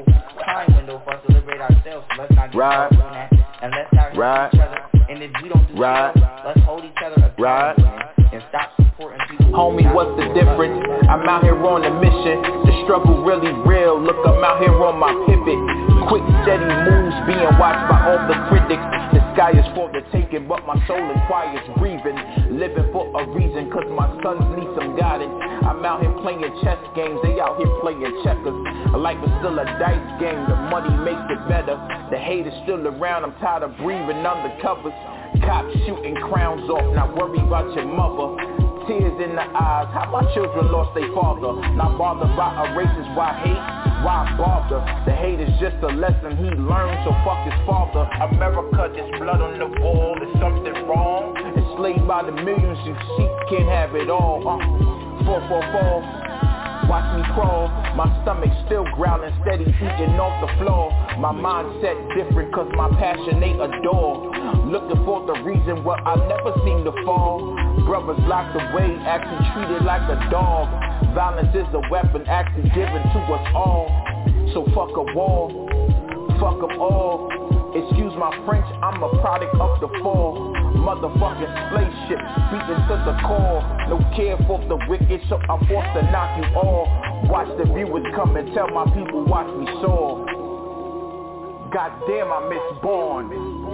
ride, and let's not ride each other. And if we don't do ride, so, let's hold each other accountable, ride, and stop supporting people. Homie, what's the difference? I'm out here on a mission. The struggle really real. Look, I'm out here on my pivot. Quick, steady moves being watched by all the critics. The sky is for the taking, but my soul inquires breathing. Living for a reason, cause my sons need some guidance. I'm out here playing chess games, they out here playing checkers. Life is still a dice game, the money makes it better. The hate is still around, I'm tired of breathing under covers. Cops shooting crowns off, not worry about your mother. Tears in the eyes, how my children lost their father. Not bothered by a racist, why hate? Why bother? The hate is just a lesson he learned, so fuck his father. America, there's blood on the wall, there's something wrong. Enslaved by the millions you seek, can't have it all. Uh, four four four, watch me crawl. My stomach still growling, steady eating off the floor. My mindset different, cause my passion they adore. Looking for the reason why I never seem to fall. Brothers locked away, acting treated like a dog. Violence is a weapon actually given to us all. So fuck a wall, fuck them all. Excuse my French, I'm a product of the fall. Motherfucking spaceship, beaten to the core. No care for the wicked, so I'm forced to knock you all. Watch the viewers come and tell my people watch me soar. Goddamn, I miss Born.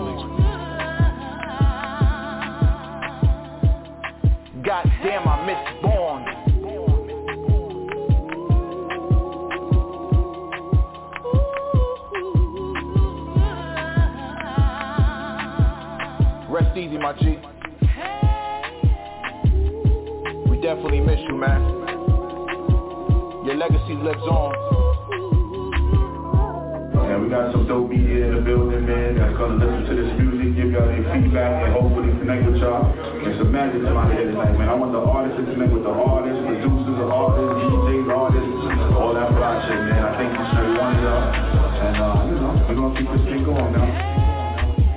Goddamn, I miss Born. Rest easy, my G. We definitely miss you, man. Your legacy lives on. And we got some dope media in the building, man, that's gonna listen to this music, give y'all their feedback, and hopefully connect with y'all. And some magic come out of here tonight, man. I want the artists to connect with the artists, producers of artists, D Js, artists, all that fly shit, man. I think you straight one y'all. And, uh, you know, we're gonna keep this thing going now.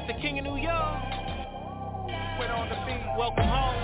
it's the King of New York. Went on the beat. Welcome home.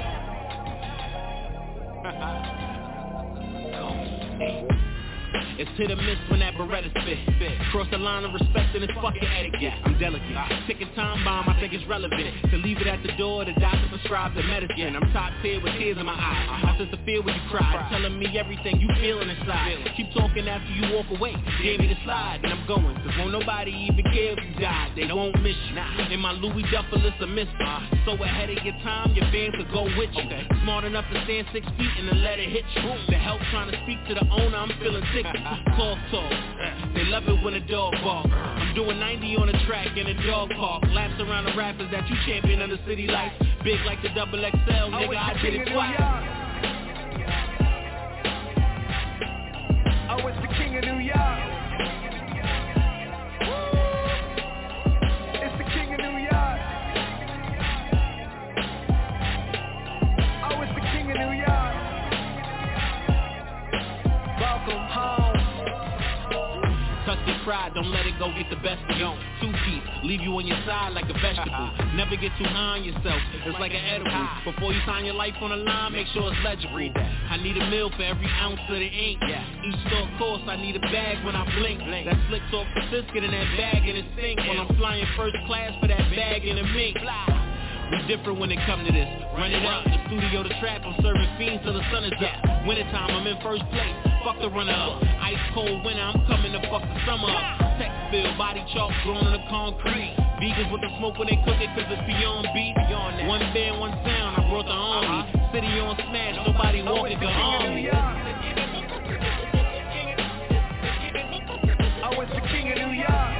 It's hit or miss when that Beretta spit. Cross the line of respect and it's fucking etiquette. I'm delicate. Ticking time bomb, I think it's relevant. To leave it at the door, the doctor prescribed the medicine. I'm top tier with tears in my eyes. My sister feel when you cry, telling me everything you feeling inside. Keep talking after you walk away. Gave me the slide and I'm going. Cause won't nobody even care if you die. They won't miss you. In my Louis Duffel, it's a mystery. So ahead of your time, your fans could go with you. Smart enough to stand six feet and then let it hit you. The help trying to speak to the owner, I'm feeling sick. Talk, talk. They love it when a dog barks. I'm doing ninety on a track in a dog park. Laps around the rappers that you champion of the city life. Big like the double X L, nigga, I did it twice. Oh, it's the King of New York. It's the King of New York. Oh, it's the King of New York. Welcome home. Tuck your pride, don't let it go get the best of you. Two-piece, leave you on your side like a vegetable. Never get too high on yourself, it's like an edible. Before you sign your life on the line, make sure it's legible. I need a meal for every ounce of the ink. Each store course, I need a bag when I blink. That slick talk persist, get in that bag and it sink. When I'm flying first class for that bag in a mink. We different when it come to this. Run it up, the studio, the trap, I'm serving fiends till the sun is up. Wintertime, I'm in first place. Fuck the runner up. Ice cold winter, I'm coming to fuck the summer up. Text bill, body chalk, drawn in the concrete. Vegans with the smoke when they cook it, cause it's beyond beat. One band, one sound, I brought the army. City on smash, nobody walking the army. Oh, it's the King of New York.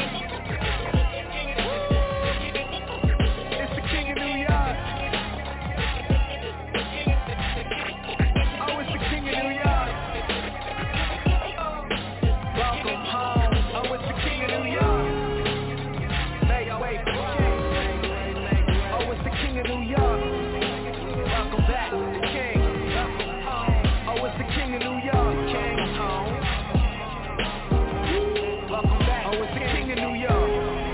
It's the King of New York. Oh, it's the King of New York. Welcome home. Oh, it's the King of New York. Make way for the King. Oh, it's the King of New York. Welcome back to the King. Oh, it's the King of New York. King home. Welcome back. Oh, it's the King of New York.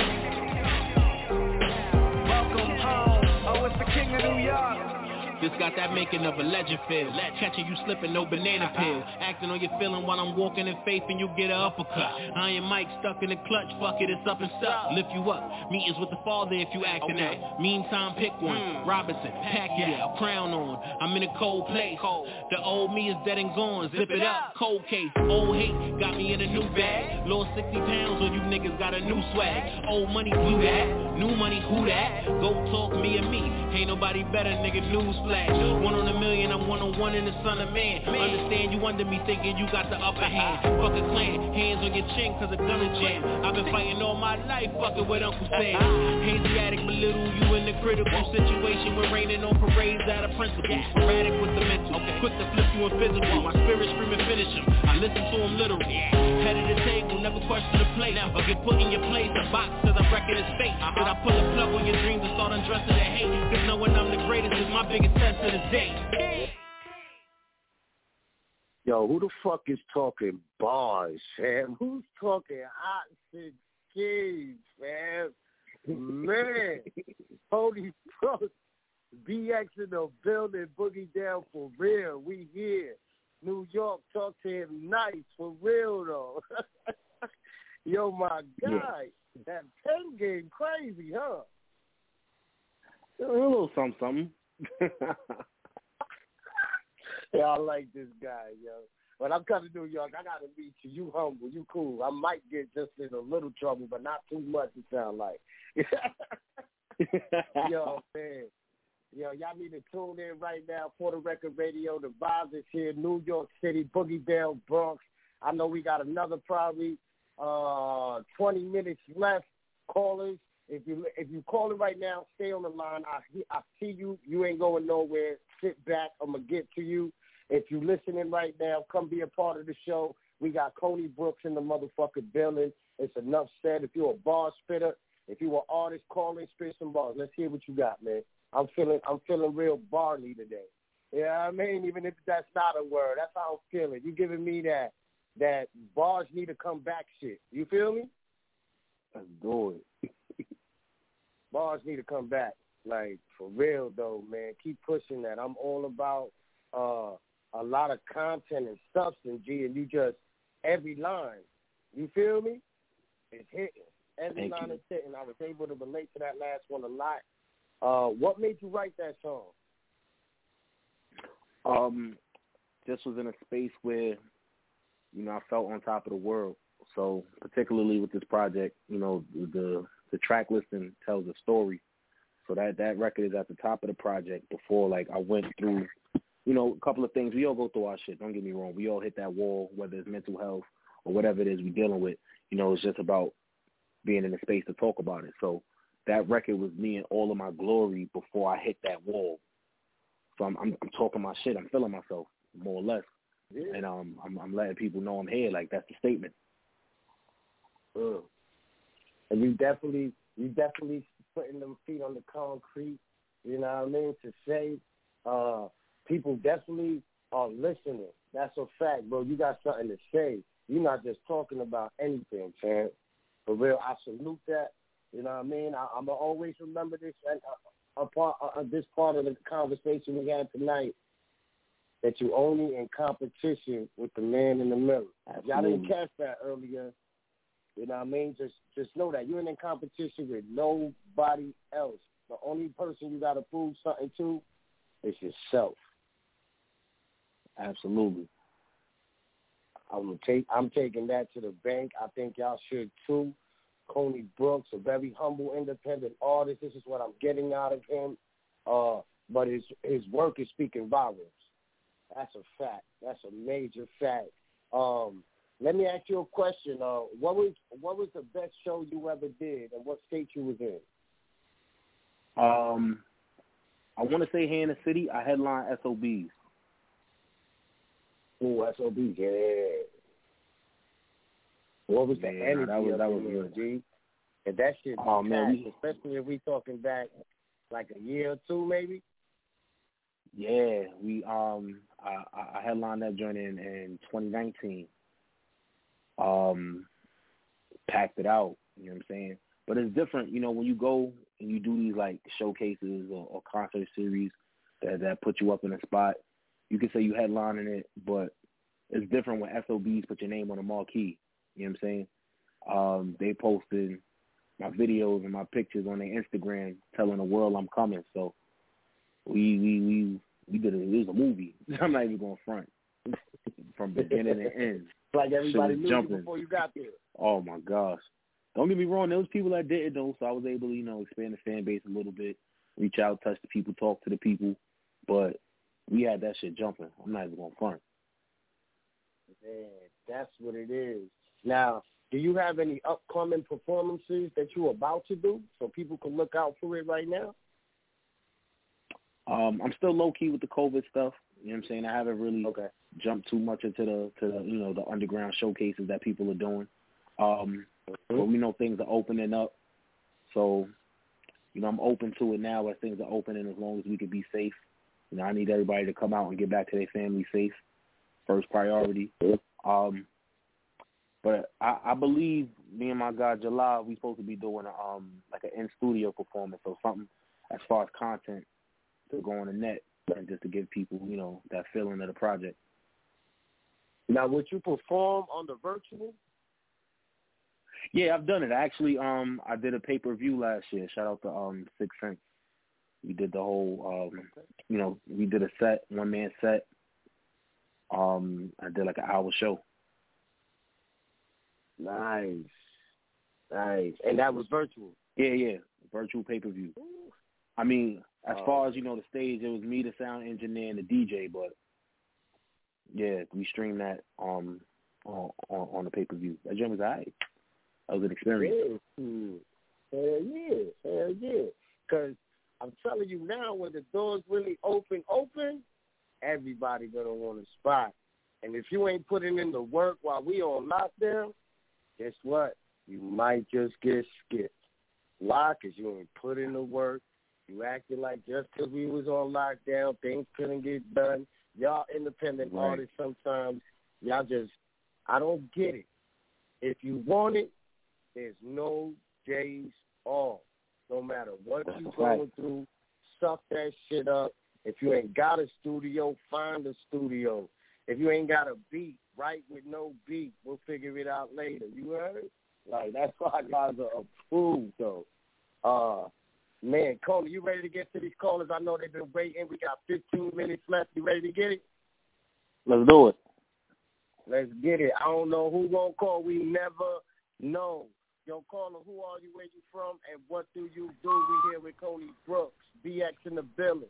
Welcome home. Oh, it's the King of New York. This got that making of a legend feel. Catching you slipping, no banana peel. Acting on your feeling while I'm walking in faith and you get an uppercut. Iron Mike stuck in the clutch, fuck it, it's up and stuck. Lift you up, meetings with the father if you acting okay. That. Meantime, pick one. Mm. Robinson, Pacquiao, crown on. I'm in a cold place. Cold. The old me is dead and gone. Zip, Zip it up. Cold case. Old hate got me in a new bag. Lost sixty pounds on you niggas got a new swag. Old money blew that. New money who that? Go talk me and me. Ain't nobody better, nigga. Newsflash. One on a million, I'm one on one in the son of man. Understand you under me thinking you got the upper hand. Fuck a clan, hands on your chin cause a gun is jam. I've been fighting all my life, fucking with Uncle Sam. Asiatic belittle you in the critical situation. We're raining on parades out of principle. Sporadic with the mental, quick to flip you in physical. My spirit screaming finish him, I listen to him literally. Head of the table, never question the plate. Or get put in your place, a box cause I reckon it's fate. Did I pull a plug on your dreams and start undressing the hate? Cause knowing I'm the greatest is my biggest test of the day. Yo, who the fuck is talking bars, fam? Who's talking hot shit keys, fam? Man, holy fuck. B X in the building, boogie down for real. We here. New York, talk to him nice, for real though. Yo, my guy, yeah. That pen game crazy, huh? A little something, something. Yeah, I like this guy, yo. But I'm coming to New York. I got to meet you. You humble. You cool. I might get just in a little trouble, but not too much, it sound like. Yo, man. Yo, y'all need to tune in right now for the Record Radio. The vibes is here. New York City, Boogie Down, Bronx. I know we got another probably uh, twenty minutes left. Callers, if you if you calling right now, stay on the line. I I see you. You ain't going nowhere. Sit back. I'm gonna get to you. If you listening right now, come be a part of the show. We got Coney Brooks in the motherfucking building. It's enough said. If you're a bar spitter, if you're an artist, call in, spit some bars. Let's hear what you got, man. I'm feeling I'm feeling real barley today. Yeah, I mean, even if that's not a word, that's how I'm feeling. You giving me that that bars need to come back shit. You feel me? Let's do it. bars need to come back. Like, for real, though, man. Keep pushing that. I'm all about uh, a lot of content and substance, G, and you just, every line, you feel me? It's hitting. Every Thank line you. is hitting. I was able to relate to that last one a lot. Uh, what made you write that song? Um, just was in a space where, you know, I felt on top of the world. So particularly with this project, you know, the the track listing tells a story. So that, that record is at the top of the project before, like, I went through, you know, a couple of things. We all go through our shit. Don't get me wrong. We all hit that wall, whether it's mental health or whatever it is we're dealing with. You know, it's just about being in a space to talk about it. So that record was me in all of my glory before I hit that wall. So I'm I'm, I'm talking my shit. I'm feeling myself, more or less. Yeah. And um, I'm, I'm letting people know I'm here. Like, that's the statement. Mm. And you definitely, you definitely putting them feet on the concrete, you know what I mean, to say uh, people definitely are listening. That's a fact, bro. You got something to say. You're not just talking about anything, fam. For real, I salute that. You know what I mean? I, I'm going to always remember this, uh, a part, uh, this part of the conversation we had tonight, that you only in competition with the man in the mirror. Absolutely. Y'all didn't catch that earlier. You know what I mean? Just just know that. You're in competition with nobody else. The only person you got to prove something to is yourself. Absolutely. I'm, take, I'm taking that to the bank. I think y'all should too. Coney Brooks, a very humble, independent artist. This is what I'm getting out of him. Uh, but his his work is speaking volumes. That's a fact. That's a major fact. Um, let me ask you a question. Uh, what was what was the best show you ever did, and what state you was in? Um, I want to say here in the city, I headline S O Bs. Oh, S O Bs, yeah. What was the yeah, energy that was, of that was there, good. G? And that shit be Oh, man, packed, especially if we talking back like a year or two, maybe. Yeah, we um I, I headlined that joint in, in twenty nineteen. Um, packed it out. You know what I'm saying? But it's different, you know, when you go and you do these like showcases or, or concert series that that put you up in a spot. You can say you headlining it, but it's different when S O Bs put your name on a marquee. You know what I'm saying? Um, they posted my videos and my pictures on their Instagram telling the world I'm coming. So we we we, we did it. It was a movie. I'm not even going front from beginning to end. Like everybody knew jumping. you before you got there. Oh my gosh! Don't get me wrong. There was people that didn't though, so I was able to you know expand the fan base a little bit, reach out, touch the people, talk to the people. But we had that shit jumping. I'm not even going front. Man, that's what it is. Now, do you have any upcoming performances that you're about to do so people can look out for it right now? Um, I'm still low key with the COVID stuff. You know what I'm saying? I haven't really okay. jumped too much into the to the you know the underground showcases that people are doing. Um, mm-hmm. But we know things are opening up, so you know I'm open to it now as things are opening. As long as we can be safe, you know I need everybody to come out and get back to their family safe. First priority. Um, but I, I believe me and my guy July, we supposed to be doing a, um like an in studio performance or something as far as content to go on the net and just to give people you know that feeling of the project. Now, would you perform on the virtual? Yeah, I've done it. Actually, um, I did a pay per view last year. Shout out to um Six Sense. We did the whole um, you know, we did a set, one man set. Um, I did like an hour show. Nice, nice, and that was virtual. Yeah, yeah, virtual pay per view. I mean, as oh. far as you know, the stage it was me, the sound engineer, and the D J. But yeah, we streamed that um on on, on the pay per view. That joint was alright. That was an experience. Yeah. Hell yeah, hell yeah. Because I'm telling you now, when the doors really open, open, everybody gonna want a spot. And if you ain't putting in the work while we on lockdown, guess what? You might just get skipped. Why? Because you ain't put in the work. You acted like just because we was on lockdown, things couldn't get done. Y'all independent right. artists sometimes, y'all just, I don't get it. If you want it, there's no days off. No matter what you going through, suck that shit up. If you ain't got a studio, find a studio. If you ain't got a beat, write with no beat. We'll figure it out later. You heard? Like, that's why guys are approved, though. Uh, man, Coney, you ready to get to these callers? I know they've been waiting. We got fifteen minutes left. You ready to get it? Let's do it. Let's get it. I don't know who gonna call. We never know. Yo, caller, who are you, where you from, and what do you do? We here with Coney Brooks, B X in the building.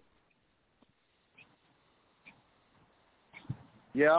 Yo.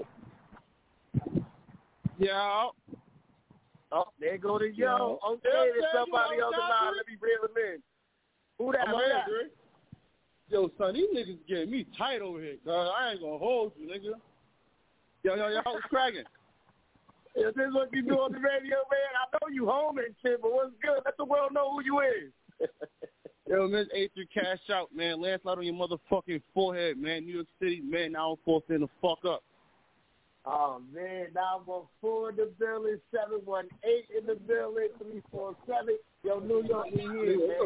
Yo. Oh, there go the yo. yo. Okay, there's somebody on the line. Let me reel him in. Who that, who that? That? Yo, son, these niggas getting me tight over here, cuz. I ain't gonna hold you, nigga. Yo, yo, yo, what's cracking? Yeah, this is what you do on the radio, man. I know you home and shit, but what's good? Let the world know who you is. Yo, man, A three Cash Out, man. Landslide on your motherfucking forehead, man. New York City, man. Now I'm forced in the fuck up. Oh, man, nine one four in the building, seven one eight in the building, three four seven. Yo, New York, we here, man.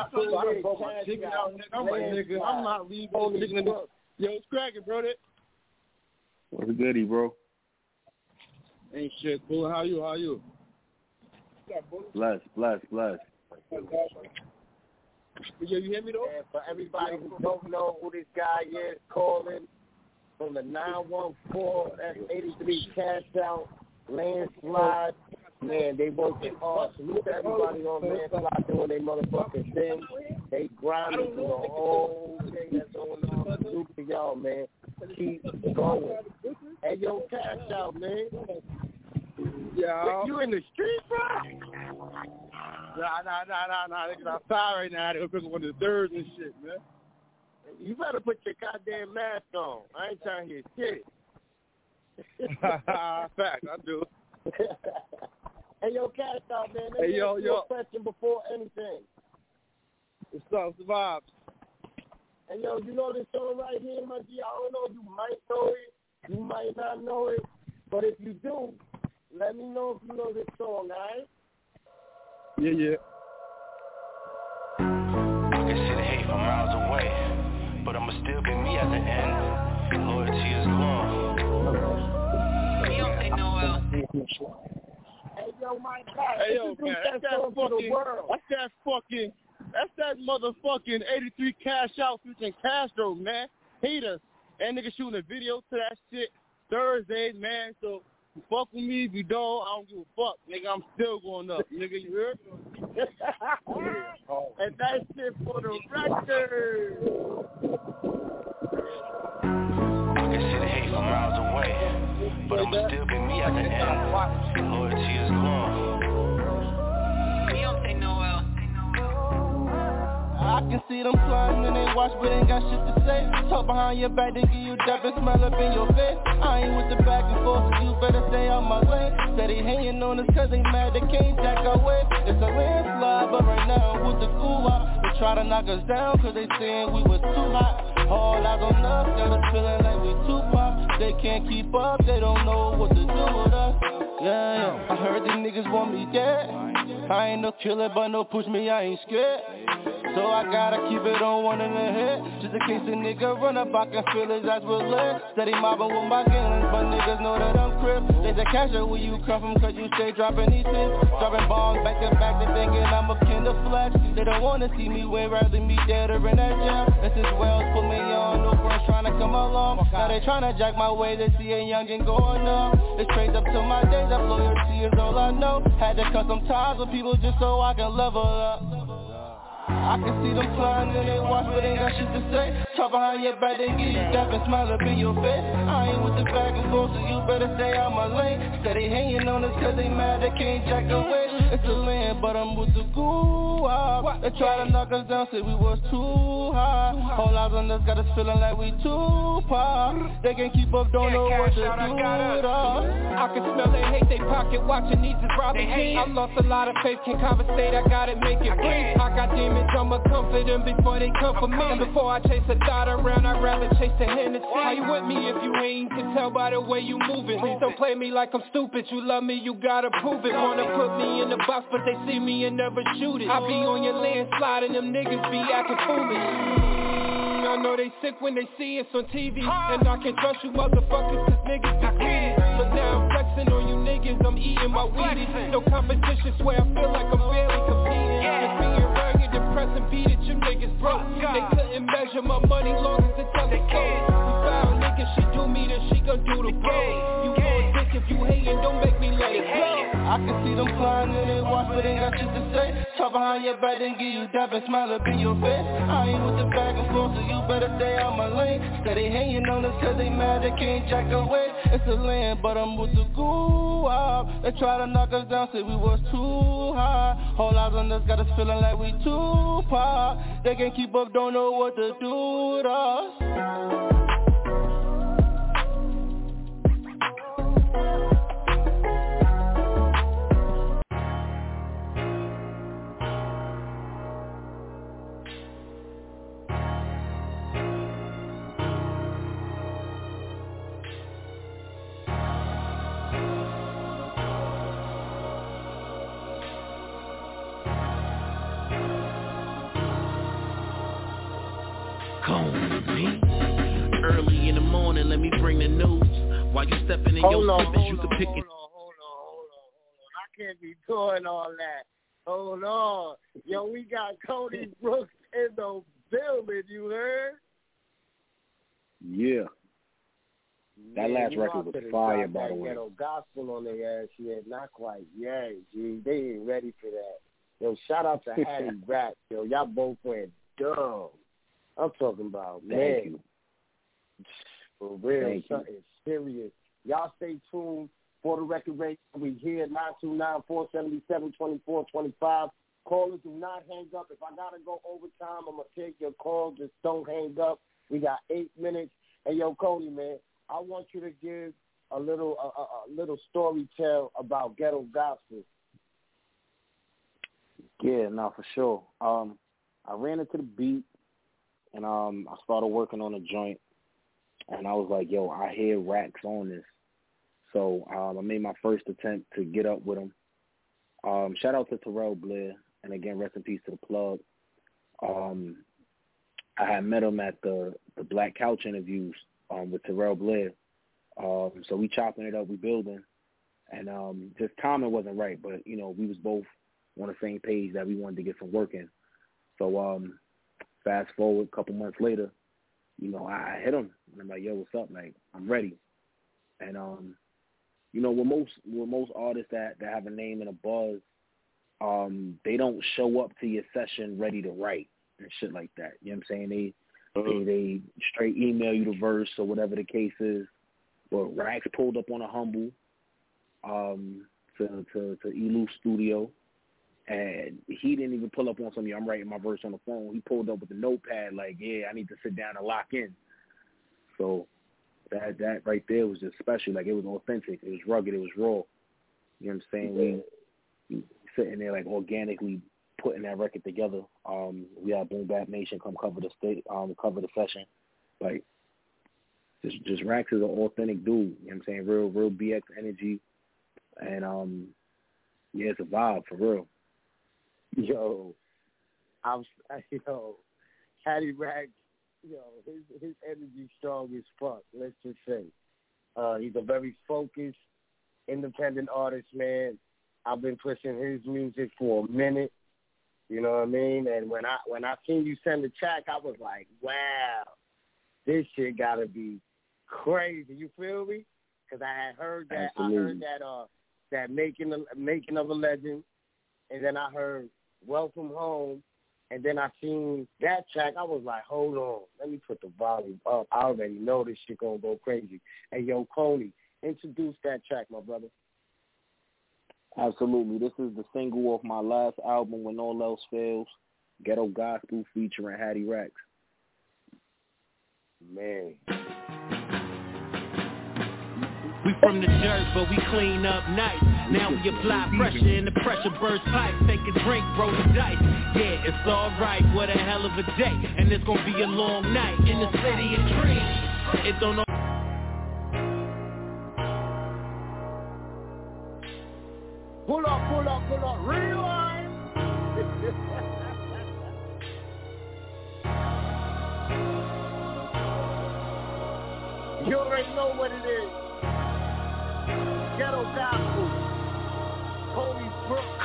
I'm like, nigga, I'm not leaving. Yo, it's cracking, bro. What's goody, bro? Ain't shit, cool. How you? How you? Bless, bless, bless. Yo, you hear me, though? And for everybody who don't know who this guy is, calling from the nine one four, that's eighty-three Cash Out, Landslide. Man, they working hard. Salute to everybody on Landslide doing their motherfucking thing. They grinding through the whole thing that's going on. Salute to y'all, man. Keep going. Hey, yo, Cash Out, man. Yeah. You in the street, bro? Nah, nah, nah, nah, nah. Niggas outside right now. They're picking one of the thirds and shit, man. You better put your goddamn mask on. I ain't trying to hear shit. Fact, I do. Hey, yo, Cash Out, man. Let hey, me yo, ask yo. you a question before anything. What's up? What's the vibes? Hey, yo, you know this song right here, my G? I don't know if you might know it. You might not know it. But if you do, let me know if you know this song, all right? Yeah, yeah. I can see the hate from miles away, but I'ma still be me at the end. Loyalty is gone. We don't say no else. Hey, yo, my God. Hey, yo, man, that's that fucking, that's that fucking, that's that motherfucking eighty-three Cash Out featuring Castro, man. Haters. That nigga shooting a video to that shit Thursday, man, so fuck with me. If you don't, I don't give a fuck. Nigga, I'm still going up. Nigga, you heard? And that shit for the record. I can see the hate from miles away, but I'ma still be me at the end. Loyalty is gone. We don't say no else. I can see them plotting and they watch but ain't got shit to say. Talk behind your back, they give you dap and smile up in your face. I ain't with the back and forth, so you better stay out my lane. Said they hating on us cause they mad they can't jack our way. It's a landslide, but right now with the goo-wop. They try to knock us down cause they saying we was too hot. All eyes on us, got us feeling like we too pop. They can't keep up, they don't know what to do with us. Yeah, yeah. I heard these niggas want me dead. I ain't no killer, but no push me, I ain't scared. So I gotta keep it on one in the head. Just in case a nigga run up, I can feel his eyes with lead. Steady mobbing with my gangs, but niggas know that I'm crip. They say cash out where you come from, cause you stay dropping these tips. Dropping bombs back to back, they thinking I'm a kin of flex. They don't wanna see me way, rather me dead or in that jail. This is Wells, put me on, no friends trying to come along. Now they trying to jack my way, they see a youngin' going up. It's straight up to my days, that loyalty is all I know. Had to cut some ties with people just so I can level up. I can see them flying and they watch but ain't got shit to say. Talk behind your back, they give you dap and smile up in your face. I ain't with the back and forth, so you better stay out my lane. Steady hanging on us cause they mad, they can't jack away. It's a land, but I'm with the goo-wop. They try to knock us down, said we was too high. Whole eyes on us, got us feeling like we too pop. They can't keep up, don't know what to do with us. I can smell they hate, they pocket watching these is robbing jeans. I lost a lot of faith, can't conversate, I gotta make it breathe. I got demons, I'ma comfort them before they come for me. And before I chase a thought around, I'd rather chase the Hennessy. How you with me if you ain't? Can tell by the way you moving. Please don't play me like I'm stupid. You love me, you gotta prove it. Wanna put me in in the box, but they see me and never shoot it. I be on your landslide and them niggas be acting foolish. I know they sick when they see us on T V, and I can trust you motherfuckers cause niggas be greedy. But now I'm flexing on you niggas, I'm eating my Wheaties. No competition, swear I feel like I'm barely competing. Just being rugged, depressing, beat it, you niggas broke. They couldn't measure my money long as the telescope. We found niggas, she do me, then she gon' do the road. You gon' dick if you hatin', don't make me let it go. I can see them flying in their watch, but ain't got shit to say. Talk behind your back, then give you dap and smile up in your face. I ain't with the back and forth, so you better stay out my lane. Steady hanging on us cause they mad, they can't jack away. It's a land, but I'm with the goo up. They try to knock us down, say we was too high. Whole eyes on us, got us feeling like we too pop. They can't keep up, don't know what to do with us. Early in the morning, let me bring the news. While you stepping in hold your on, slippers, hold you on, can pick hold it. on, hold on, hold on, hold on. I can't be doing all that. Hold on. Yo, we got Cody Brooks in the building, you heard? Yeah. That Man, last you record know, was I fire, dropped by that the way. Ghetto gospel on their ass yet. Not quite yet, G. They ain't ready for that. Yo, shout out to Hattie Rack. Yo, y'all both went dumb. I'm talking about, Thank man. you. For real, Thank something you. serious. Y'all stay tuned for the record rate. We here, nine two nine, four seven seven, two four two five. Callers, do not hang up. If I got to go overtime, I'm going to take your call. Just don't hang up. We got eight minutes. Hey, yo, Cody, man, I want you to give a little a, a, a little story tell about Ghetto Gospel. Yeah, no, for sure. Um, I ran into the beat, and um, I started working on a joint, and I was like, yo, I hear Racks on this. So um, I made my first attempt to get up with him. Um, shout out to Terrell Blair, and again, rest in peace to the plug. Um, I had met him at the, the Black Couch interviews um, with Terrell Blair. Um, so we chopping it up, we building, and um, just timing wasn't right, but, you know, we was both on the same page that we wanted to get some work in. So um, fast forward a couple months later, you know, I hit him, and I'm like, yo, what's up? Like, I'm ready. And, um, you know, with most with most artists that, that have a name and a buzz, um, they don't show up to your session ready to write and shit like that. You know what I'm saying? They, they, they straight email you the verse or whatever the case is. But Rax pulled up on a Humble um, to, to, to Elu Studio, and he didn't even pull up on something. I'm writing my verse on the phone. He pulled up with a notepad like, yeah, I need to sit down and lock in. So that that right there was just special. Like, it was authentic. It was rugged. It was raw. You know what I'm saying? We, we sitting there, like, organically putting that record together. Um, we had Boom Bap Nation come cover the state, um, cover the session. Like, just just Rax is an authentic dude. You know what I'm saying? Real, real B X energy. And, um, yeah, it's a vibe, for real. Yo, I'm, yo, Hattie Rax, yo, his his energy strong as fuck, let's just say. Uh, he's a very focused, independent artist, man. I've been pushing his music for a minute, you know what I mean? And when I when I seen you send the track, I was like, wow, this shit gotta be crazy. You feel me? Because I had heard that, Absolutely. I heard that, uh, that making a, making of a legend, and then I heard Welcome Home, and then I seen that track. I was like, hold on, let me put the volume up. I already know this shit gonna go crazy. Hey, yo, Coney, introduce that track, my brother. Absolutely. This is the single off my last album, When All Else Fails, Ghetto Gospel featuring Hattie Rax. Man. We from the dirt, but we clean up nice. Now we apply pressure and the pressure burst pipes. Take a drink, roll the dice. Yeah, it's alright, what a hell of a day. And it's gonna be a long night in the city of dreams. It don't know. Pull up, pull up, pull up. Rewind. You already know what it is. Ghetto gospel. Kobe Brooks.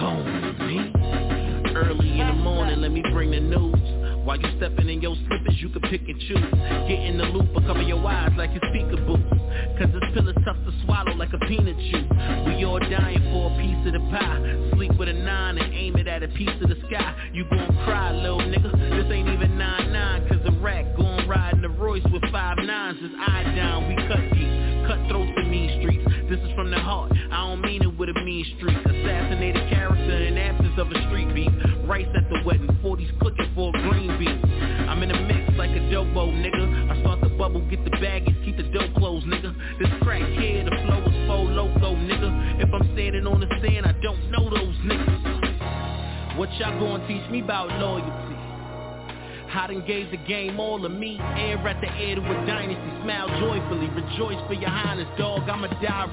Coney. Early in the morning, let me bring the news. While you stepping in your slippers, you can pick and choose. Get in the loop or cover your eyes like your speaker booth. Cause this pill is tough to swallow like a peanut chew. We all dying for a piece of the pie. Sleep with a nine and aim it at a piece of the sky. You gon' cry, little nigga. This ain't even nine nine. Cause a rat gon' ride in the Royce with five nines. His eye down, we cut deep. Cutthroats to mean streets. This is from the heart. I don't mean it with a mean streak. Assassinated character in absence of a street beat. Rice at the wedding, forties clicking for a green beat. I'm in a mix like a dobo, nigga. I start the bubble, get the baggage, keep the dough closed, nigga. This crack here, the flow is full loco, nigga. If I'm standing on the stand, I don't know those niggas. What y'all gonna teach me about loyalty? How to engage the game, all of me. Air at the air to a dynasty. Smile joyfully, rejoice for your highness, dog. I'ma die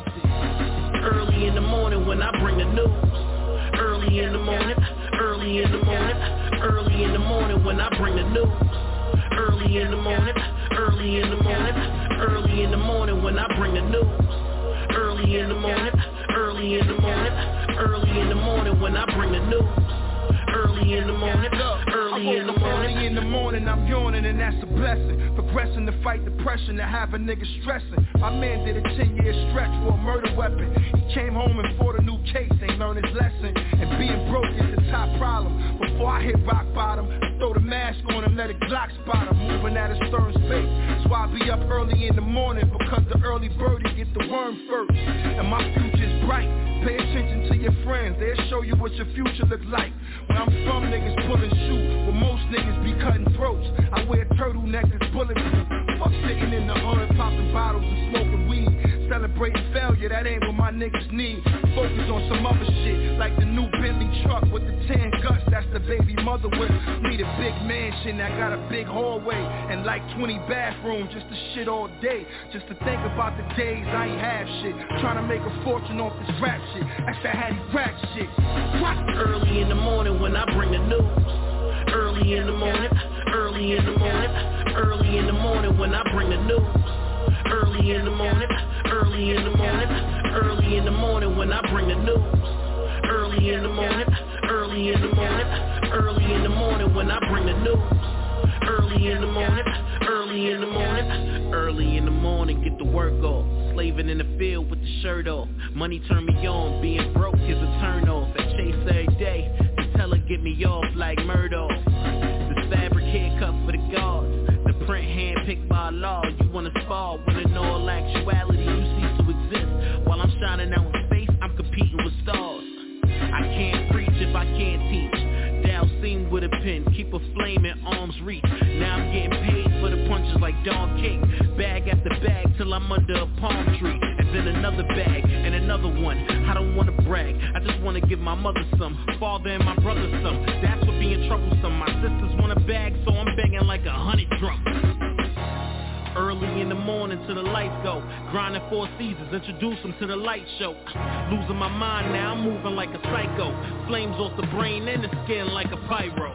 royalty. Early in the morning when I bring the news. Early in the morning, early in the morning, early in the morning when I bring the news. Early in the morning, early in the morning, early in the morning when I bring the news. Early in the morning, early in the morning, early in the morning when I bring the news. Early in the morning, early in the morning. Early in the morning, I'm yawning and that's a blessing. Progressing to fight depression to have a nigga stressing. My man did a ten-year stretch for a murder weapon. He came home and fought a new case, ain't learned his lesson. And being broke is the top problem. Before I hit rock bottom, I throw the mask on him, let a Glock spot him. Moving at a stern space, so I'll be up early in the morning because the early birdie get the worm first. And my future's bright. Pay attention to your friends, they'll show you what your future looks like. Where I'm from, niggas pulling shoot, where most niggas be cutting throats. I wear a turtleneck that's bulletproof. Fuck sitting in the hood, popping bottles and smoking weed. Celebrating failure, that ain't what my niggas need. Focus on some other shit, like the new Bentley truck with the tan guts, that's the baby mother with. Need a big mansion that got a big hallway and like twenty bathrooms just to shit all day. Just to think about the days I ain't have shit. Trying to make a fortune off this rap shit. That's that Hattie Rack shit. What? Early in the morning when I bring the news. Early in the morning, early in the morning, early in the morning when I bring the news. Early in the morning, early in the morning, early in the morning when I bring the news. Early in the morning, early in the morning, early in the morning when I bring the news. Early in the morning, early in the morning, early in the morning, get the work off. Slaving in the field with the shirt off. Money turn me on, being broke is a turn off. I chase every day, the teller get me off like Murdoch. This fabric haircut for the guards. The print hand picked by law. You wanna spar when in all actuality you cease to exist. While I'm shining out in space, I'm competing with stars. I can't preach if I can't teach. Dow sing with a pen, keep a flame in arm's reach. Now I'm getting paid for the punches like Don King. Bag after bag till I'm under a palm tree. And then another bag and another one. I don't wanna brag, I just wanna give my mother some, father and my brother some. That's what being troublesome. My sisters want a bag, so I'm begging like a hundred drums. Early in the morning till the lights go. Grinding four seasons, introduce them to the light show. Losing my mind now, I'm moving like a psycho. Flames off the brain and the skin like a pyro.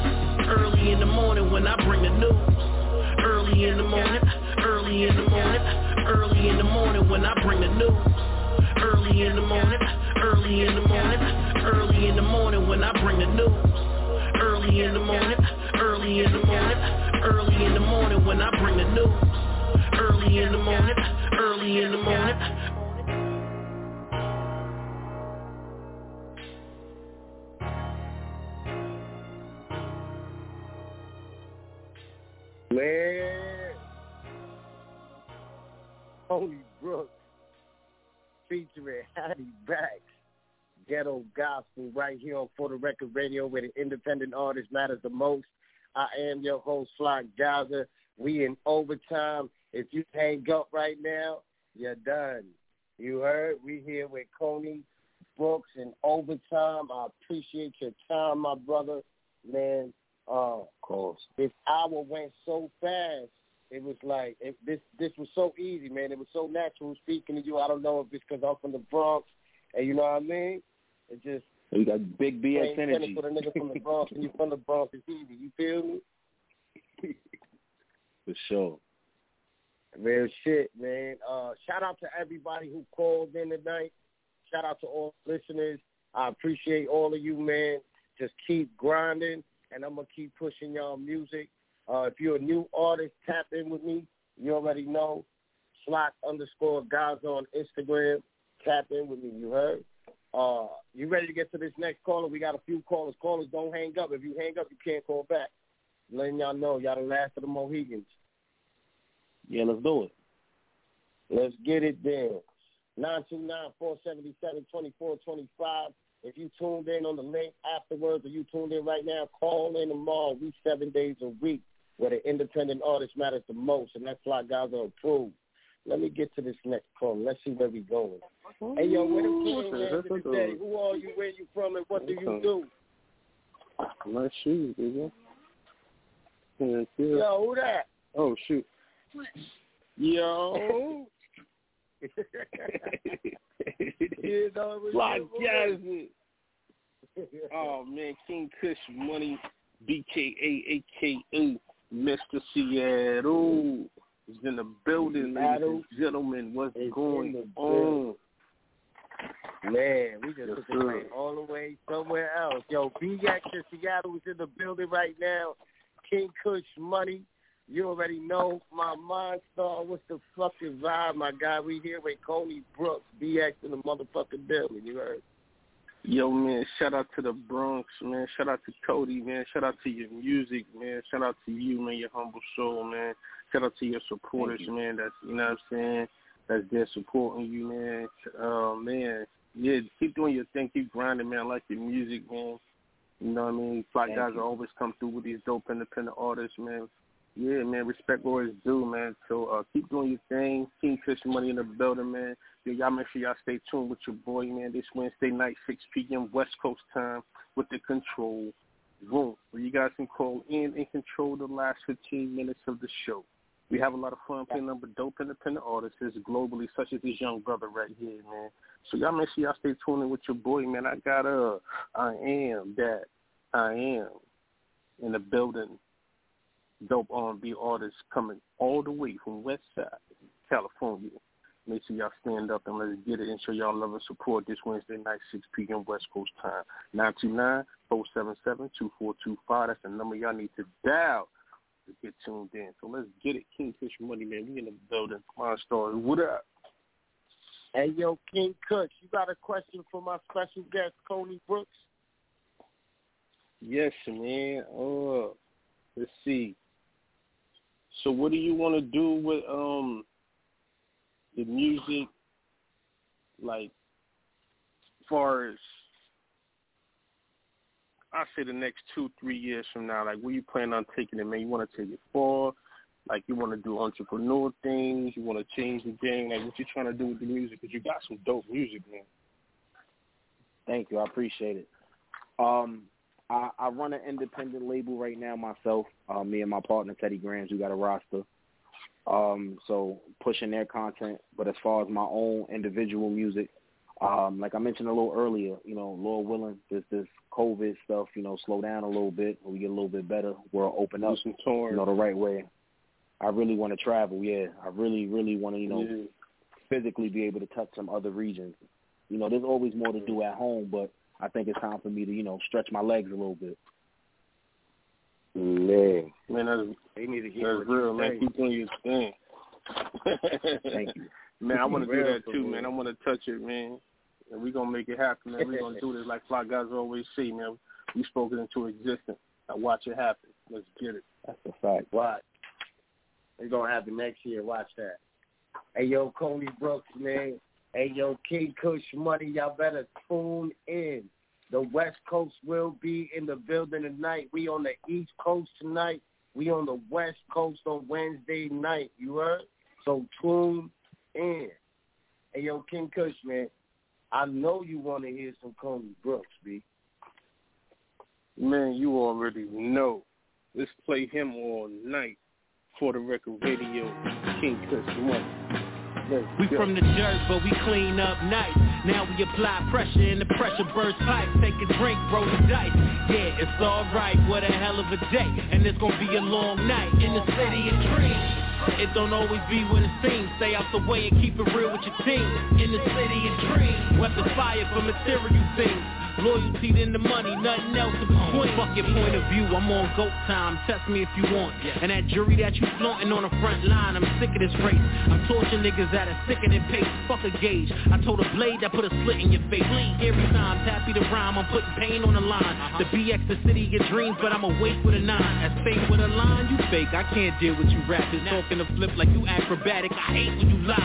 Early in the morning when I bring the news. Early in the morning, early in the morning, early in the morning when I bring the news. Early in the morning, early in the morning, early in the morning when I bring the news. Early in the morning, early in the morning, early in the morning when I bring the news. Early in the morning, early in the morning. Man, Holy Brooks featuring Hattie Bax, Ghetto Gospel, right here on For the Record Radio, where the independent artist matters the most. I am your host, Flock Gaza. We in overtime. If you hang up right now, you're done. You heard? We here with Coney Brooks in overtime. I appreciate your time, my brother. Man, uh, of course. This hour went so fast. It was like, it, this this was so easy, man. It was so natural speaking to you. I don't know if it's because I'm from the Bronx And you know what I mean? It just you got big B X energy. For the nigga from the Bronx and you from the Bronx, it's easy. You feel me? For sure. Real shit, man. Uh, shout out to everybody who called in tonight. Shout out to all listeners. I appreciate all of you, man. Just keep grinding, and I'm going to keep pushing y'all music. Uh, if you're a new artist, tap in with me. You already know. Slot underscore guys on Instagram. Tap in with me, you heard? Uh, you ready to get to this next caller? We got a few callers. Callers, don't hang up. If you hang up, you can't call back. Letting y'all know, y'all the last of the Mohegans. Yeah, let's do it. Let's get it then. nine two nine, four seven seven, two four two five. If you tuned in on the link afterwards or you tuned in right now, call in tomorrow. We seven days a week where the independent artist matters the most, and that's why guys are approved. Let me get to this next call. Let's see where we going. Hey, yo, where the king man today? Who are you, where you from, and what do you do? My shoes, baby. Yo, who that? Oh, shoot. Yo. You know, Fly Jasmine. Oh, man, King Kush Money, B K A A K A, Mister Seattle is in the building, ladies and gentlemen. What's it's going on? Man, we just took the train all the way somewhere else. Yo, B X in Seattle is in the building right now. King Kush Money. You already know my mind star. What's the fucking vibe, my guy? We here with Coney Brooks, B X in the motherfucking building. You heard? Yo, man, shout out to the Bronx, man. Shout out to Cody, man. Shout out to your music, man. Shout out to you, man, your humble soul, man. Shout out to your supporters, you. man. That's, you know what I'm saying? That's there supporting you, man. Uh, man, yeah, keep doing your thing. Keep grinding, man. I like your music, man. You know what I mean? Fly guys will always come through with these dope independent artists, man. Yeah, man, respect where it's due, man. So uh, keep doing your thing. King Kush Money in the building, man. Yo, y'all make sure y'all stay tuned with your boy, man. This Wednesday night, six p.m. West Coast time with the Control Room, where you guys can call in and control the last fifteen minutes of the show. We have a lot of fun playing number dope independent artists globally, such as this young brother right here, man. So y'all make sure y'all stay tuned in with your boy, man. I got a, I am that, I am in the building. Dope R and B artists coming all the way from West Side, California. Make sure y'all stand up and let's get it and show y'all love and support this Wednesday night, six p.m. West Coast time. nine two nine, four seven seven, two four two five. That's the number y'all need to dial to get tuned in. So let's get it. King Kush Money, man. We in the building. My story. What up? Hey, yo, King Kush, you got a question for my special guest, Coney Brooks? Yes, man. Uh, let's see. So what do you want to do with um the music, like, far as, I say the next two, three years from now, like, where you plan on taking it, man? You want to take it far? Like, you want to do entrepreneur things? You want to change the game? Like, what you trying to do with the music? Because you got some dope music, man. Thank you. I appreciate it. Um, I, I run an independent label right now myself. Uh, me and my partner, Teddy Grams, we got a roster. Um, so pushing their content. But as far as my own individual music, um, like I mentioned a little earlier, you know, Lord willing, this this COVID stuff, you know, slow down a little bit, we get a little bit better, world open up, you know, the right way. I really want to travel, yeah. I really, really want to, you know, yeah. physically be able to touch some other regions. You know, there's always more to do at home, but I think it's time for me to, you know, stretch my legs a little bit. Man, man, that's, they need to get that's real, man. Thing. Keep doing your thing. Thank you. Man, I want to do that too, man. I want to touch it, man. And we're going to make it happen, man. We're going to do this like Fly Guys always say, man. We spoke it into existence. Now watch it happen. Let's get it. That's a fact. Watch. It's going to happen next year. Watch that. Hey, yo, Coney Brooks, man. Hey, yo, King Kush Money, y'all better tune in. The West Coast will be in the building tonight. We on the East Coast tonight. We on the West Coast on Wednesday night. You heard? So tune in. Hey, yo, King Kush, man, I know you want to hear some Coney Brooks, B. Man, you already know. Let's play him all night for the record radio, King Kush Money. We from the dirt, but we clean up nice. Now we apply pressure and the pressure burst pipes. Take a drink, roll the dice. Yeah, it's alright, what a hell of a day. And it's gonna be a long night in the city of dreams. It don't always be what it seems. Stay out the way and keep it real with your team. In the city of dreams, weapons fire for material things. Loyalty than the money, nothing else in between. Fuck your point of view, I'm on GOAT time. Test me if you want. And that jury that you flaunting on the front line, I'm sick of this race. I'm torching niggas at a sicker than pace. Fuck a gauge. I told a blade that put a slit in your face. Every time, happy to rhyme, I'm putting pain on the line. The B X, the city of dreams, but I'ma wait with a nine. As fake with a line, you fake. I can't deal with you rappers. Talking to flip like you acrobatic. I hate when you lie.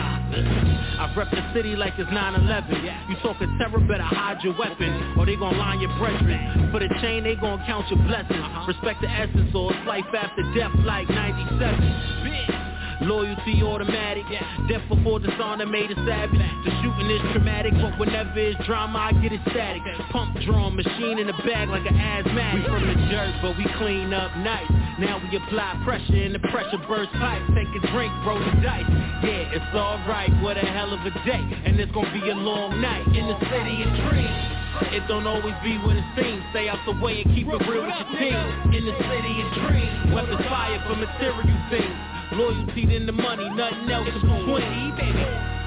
I rep the city like it's nine eleven. You talking terror, better hide your weapon. Or they gon' line your brethren. For the chain, they gon' count your blessings. Respect the essence, or it's life after death like ninety-seven. Loyalty automatic. Death before dishonor made it savage. The shooting is traumatic, but whenever it's drama, I get it static. Pump drum, machine in the bag like an asthmatic. We from the dirt, but we clean up nice. Now we apply pressure and the pressure burst pipes. Take a drink, roll the dice. Yeah, it's alright, what a hell of a day. And it's gonna be a long night in the city of dreams. It don't always be what it seems. Stay out the way and keep it real with your team. In the city of dreams, weapons fire for material things. Loyalty than the money, nothing else in between, baby.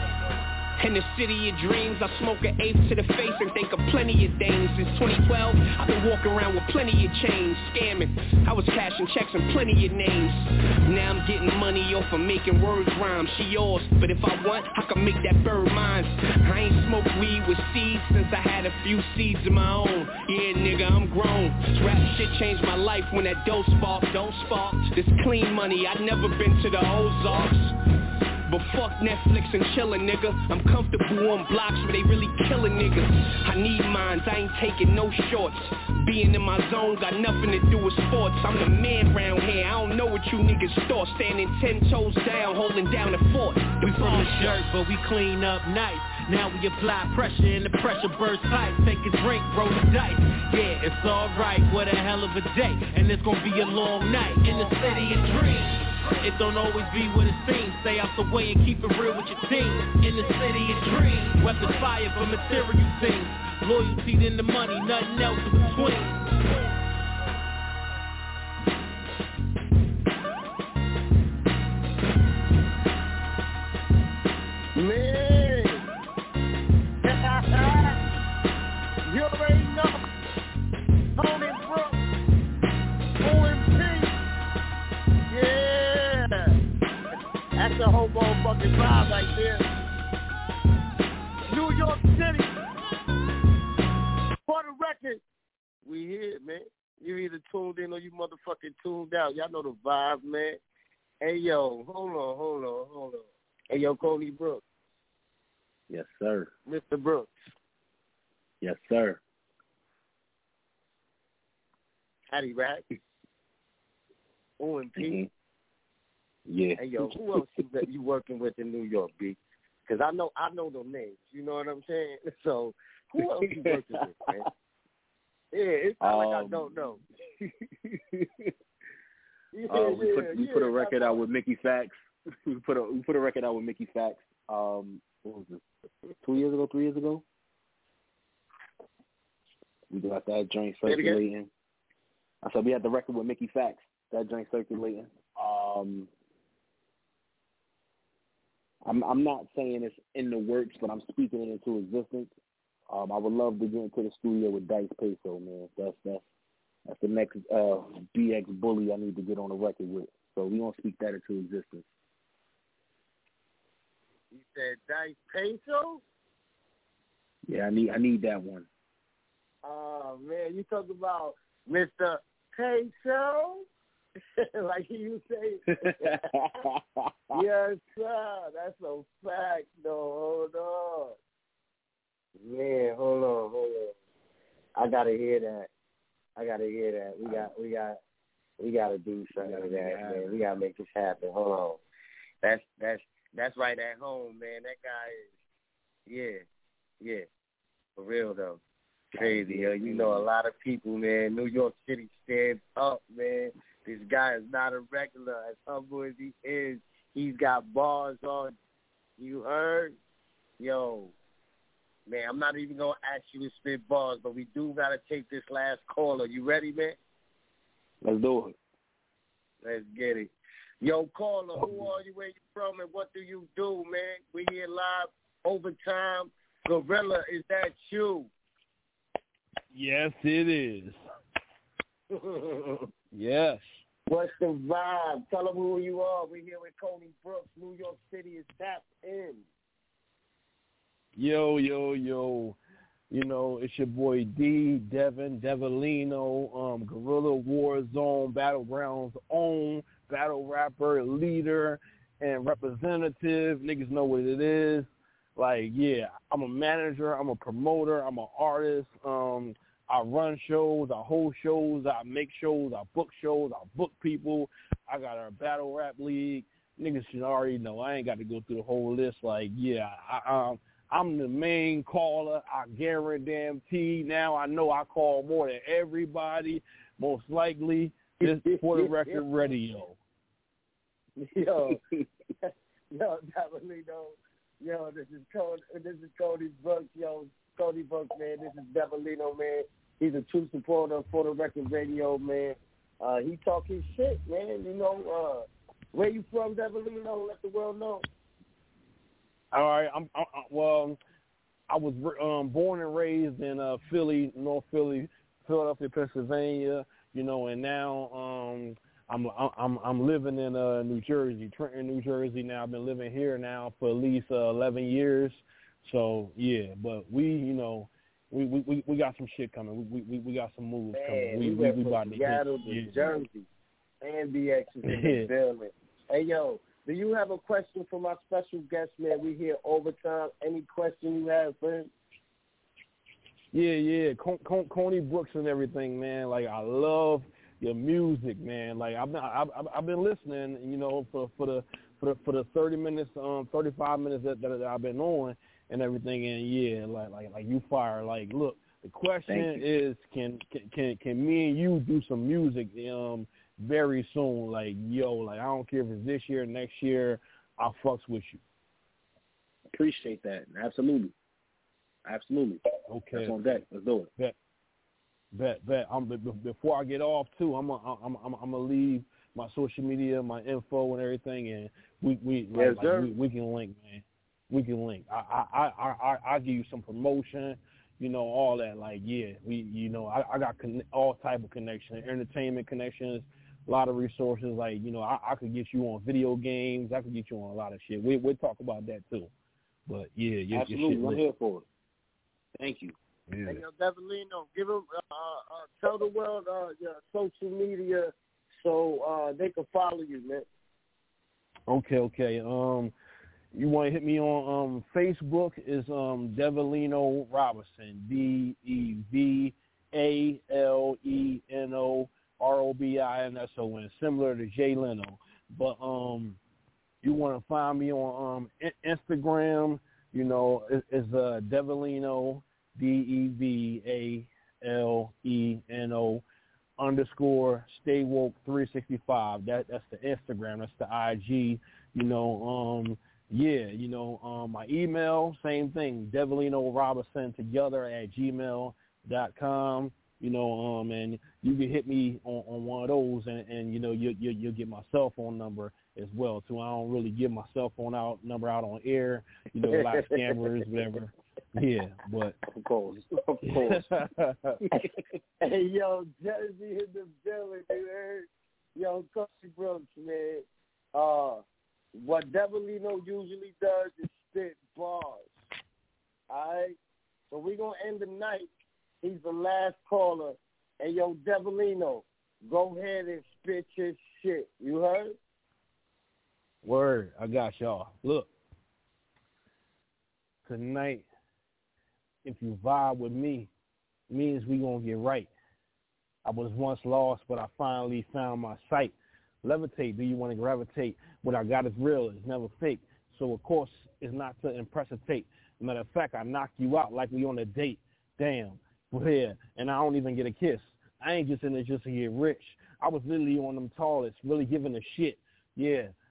In the city of dreams, I smoke an eighth to the face and think of plenty of things. Since twenty twelve, I've been walking around with plenty of chains, scamming. I was cashing checks and plenty of names. Now I'm getting money off of making words rhyme. She yours, but if I want, I can make that bird mine. I ain't smoked weed with seeds since I had a few seeds of my own. Yeah, nigga, I'm grown. Rap shit changed my life when that dope spark, don't spark. This clean money, I'd never been to the Ozarks. But fuck Netflix and chillin', nigga. I'm comfortable on blocks where they really killin' niggas. I need mines, I ain't taking no shorts. Being in my zone got nothing to do with sports. I'm the man round here, I don't know what you niggas thought. Standing ten toes down, holding down the fort. We from the dirt, but we clean up nice. Now we apply pressure and the pressure burst pipes. Take a drink, roll the dice. Yeah, it's alright, what a hell of a day. And it's gonna be a long night in the city of dreams. It don't always be what it seems. Stay out the way and keep it real with your team. In the city of dreams, weapons fire for material things. Loyalty than the money, nothing else in between. Man, you already know. Tony Brooks, O M P. Yeah, that's the whole motherfucking vibe right there. New York City. For the record, we here, man. You either tuned in or you motherfucking tuned out. Y'all know the vibe, man. Hey, yo, hold on, hold on, hold on. Hey, yo, Cody Brooks. Yes, sir. Mister Brooks. Yes, sir. Howdy, right? O M P. Mm-hmm. Yeah. Hey, yo, who else you, that you working with in New York, B? Because I know I know them names. You know what I'm saying? So, who else you working with, man? Yeah, it's not um, like I don't know. yeah, uh, we put yeah, we yeah, put a record out with Mickey Fax. we put a we put a record out with Mickey Fax. Um, what was it? Two years ago, three years ago. We got that joint circulating. I said we had the record with Mickey Fax. That joint circulating. Um, I'm I'm not saying it's in the works, but I'm speaking it into existence. Um, I would love to get into the studio with Dice Peso, man. That's that's that's the next uh, B X bully I need to get on the record with. So we gonna speak that into existence. You said Dice Peso? Yeah, I need I need that one. Oh man, you talk about Mister Peso? Like you say. Yes, sir. That's a fact, though. Hold on. Man, hold on, hold on. I gotta hear that. I gotta hear that. We got, we got, we gotta do something with that, man. We gotta make this happen. Hold on. That's that's that's right at home, man. That guy is, yeah, yeah, for real though. Crazy, yo. You know, a lot of people, man. New York City stands up, man. This guy is not a regular. As humble as he is, he's got bars on You heard? Yo, man, I'm not even going to ask you to spit bars, but we do got to take this last caller. You ready, man? Let's do it. Let's get it. Yo, caller, who are you, where you from, and what do you do, man? We here live, overtime. Gorilla, is that you? Yes, it is. Yes. What's the vibe? Tell them who you are. We're here with Coney Brooks. New York City is tapped in. Yo, yo, yo. You know, it's your boy D, Devin, Devilino, um, Guerrilla Warzone, Battlegrounds own, battle rapper, leader, and representative. Niggas know what it is. Like, yeah, I'm a manager, I'm a promoter, I'm an artist. Um, I run shows, I hold shows, I make shows, I book shows, I book people. I got our battle rap league. Niggas should already know. I ain't got to go through the whole list. Like, yeah, I, um, I'm the main caller. I guarantee now I know I call more than everybody, most likely. This For the Record Radio. Yo, yo, Devilino. Yo, this is Cody, this is Cody Brooks. Yo, Cody Brooks, man. This is Devilino, man. He's a true supporter of For the Record Radio, man. Uh, he talking shit, man. You know, uh, where you from, Devilino? Let the world know. All right, I'm, I'm well. I was um, born and raised in uh, Philly, North Philly, Philadelphia, Pennsylvania. You know, and now um, I'm I'm I'm living in uh, New Jersey, Trenton, New Jersey. Now I've been living here now for at least uh, eleven years. So yeah, but we, you know, we we, we got some shit coming. We we we got some moves Man, coming. We we, we, went we from about to Seattle hit. to Yeah. Jersey, and B X is in the building. Hey yo, do you have a question for my special guest, man? We here overtime. Any question you have for him? Yeah, yeah, Con- Con- Coney Brooks and everything, man. Like, I love your music, man. Like, I've been I've, I've been listening, you know, for for the for the for the thirty minutes, um, thirty five minutes that, that I've been on and everything. And yeah, like like like you fire. Like, look, the question is, can can can can me and you do some music um very soon? Like, yo, like I don't care if it's this year, next year, I fucks with you. Appreciate that. Absolutely. Absolutely. Okay. That's on deck. Let's do it. Bet. Bet. Bet. I'm, b- before I get off too, I'm a, I'm I'm I'm gonna leave my social media, my info, and everything, and we we like, yes, like we, we can link, man. We can link. I I I I I give you some promotion, you know, all that. Like, yeah, we you know I I got con- all type of connections, entertainment connections, a lot of resources. Like, you know, I, I could get you on video games. I could get you on a lot of shit. We we'll talk about that too. But yeah, your, absolutely, your shit I'm here for it. Thank you. Yeah. Hey, yo, Devilino, give him, uh, uh, tell the world uh, your social media so uh, they can follow you, man. Okay, okay. Um, you want to hit me on um Facebook? Is um Devilino Robinson, D E V A L E N O R O B I N S O N, similar to Jay Leno. But um, you want to find me on um Instagram? You know, it's uh, Devilino, D E V A L E N O underscore Stay Woke three sixty-five. That that's the Instagram. That's the I G. You know, um, yeah. You know, um, my email, same thing. Devilino Robinson together at gmail dot com. You know, um, and you can hit me on, on one of those, and, and you know, you you you'll get my cell phone number as well too. I don't really give my cell phone out number out on air. You know, a lot of scammers, whatever. Yeah, but of course, of course. Hey, yo, Jersey in the building, you heard? Yo, Cody Brooks, man. Uh, what Devilino usually does is spit bars. All right? So we're going to end the night. He's the last caller. And yo, Devilino, go ahead and spit your shit. You heard? Word, I got y'all. Look, tonight, if you vibe with me, means we gonna get right. I was once lost, but I finally found my sight. Levitate, do you want to gravitate? What I got is real, it's never fake. So of course, it's not to impress or take. Matter of fact, I knock you out like we on a date. Damn, we're here, and I don't even get a kiss. I ain't just in it just to get rich. I was literally on them tallest, really giving a shit. Yeah,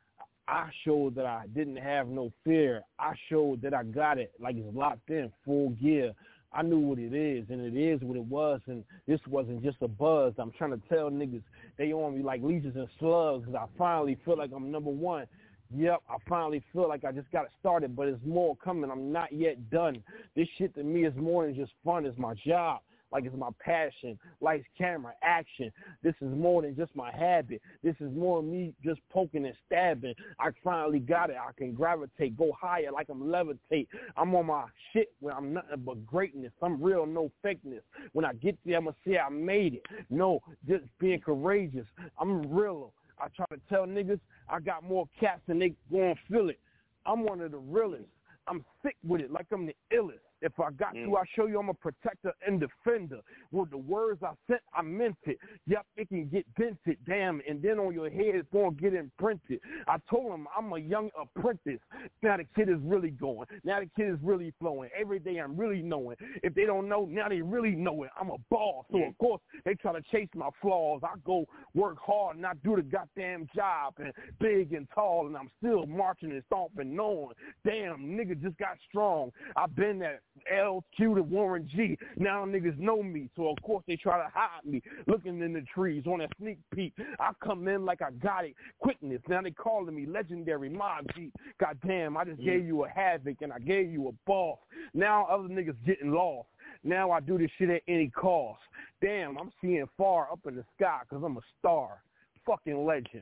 I showed that I didn't have no fear. I showed that I got it like it's locked in, full gear. I knew what it is, and it is what it was, and this wasn't just a buzz. I'm trying to tell niggas they on me like leeches and slugs, because I finally feel like I'm number one. Yep, I finally feel like I just got it started, but it's more coming. I'm not yet done. This shit to me is more than just fun. It's my job. Like it's my passion, lights, camera, action. This is more than just my habit. This is more than me just poking and stabbing. I finally got it. I can gravitate, go higher like I'm levitate. I'm on my shit where I'm nothing but greatness. I'm real, no fakeness. When I get there, I'm going to say I made it. No, just being courageous. I'm real. I try to tell niggas I got more cats than they going to feel it. I'm one of the realest. I'm sick with it like I'm the illest. If I got mm. to, I show you I'm a protector and defender. With the words I sent, I meant it. Yep, it can get dented, damn, and then on your head it's going to get imprinted. I told him I'm a young apprentice. Now the kid is really going. Now the kid is really flowing. Every day I'm really knowing. If they don't know, now they really know it. I'm a boss. So, of course, they try to chase my flaws. I go work hard and I do the goddamn job, and big and tall, and I'm still marching and stomping on. Damn, nigga just got strong. I've been that L Q to Warren G. Now niggas know me, so of course they try to hide me. Looking in the trees on a sneak peek, I come in like I got it. Quickness, now they calling me legendary Mob G. Goddamn, I just mm. gave you a havoc and I gave you a boss. Now other niggas getting lost. Now I do this shit at any cost. Damn, I'm seeing far up in the sky because I'm a star. Fucking legend.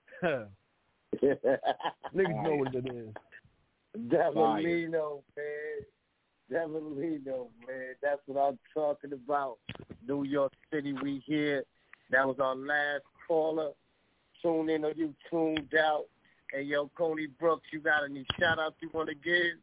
Niggas know what it is. Devilino, man. Devilino, man. That's what I'm talking about. New York City, we here. That was our last caller. Tune in or you tuned out. Hey, yo, Coney Brooks, you got any shout-outs you want to give?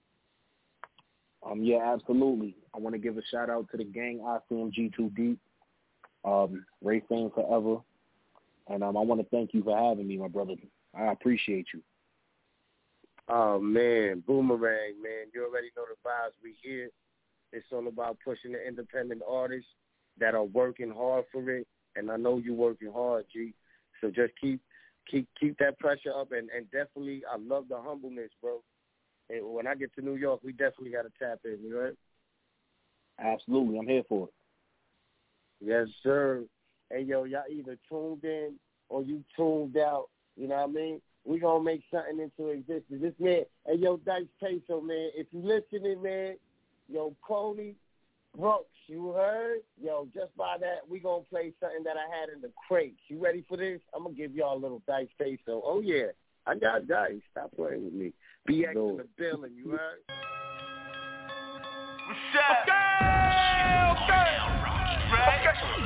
Um, yeah, absolutely. I want to give a shout-out to the gang, I C M G two Deep, um, Ray Fame Forever. And um, I want to thank you for having me, my brother. I appreciate you. Oh, man, Boomerang, man. You already know the vibes we here. It's all about pushing the independent artists that are working hard for it, and I know you're working hard, G. So just keep keep keep that pressure up, and, and definitely, I love the humbleness, bro. And when I get to New York, we definitely got to tap in, you right? Absolutely, I'm here for it. Yes, sir. Hey, yo, y'all either tuned in or you tuned out, you know what I mean? We gonna make something into existence. This man, hey, yo, Dice Peso, man, if you listening, man, yo, Coney Brooks, you heard? Yo, just by that, we gonna play something that I had in the crates. You ready for this? I'm gonna give y'all a little Dice Peso. Oh, yeah, I got Dice. Stop playing with me. B X in the building, you heard? What's up? Okay, okay. Right? Okay.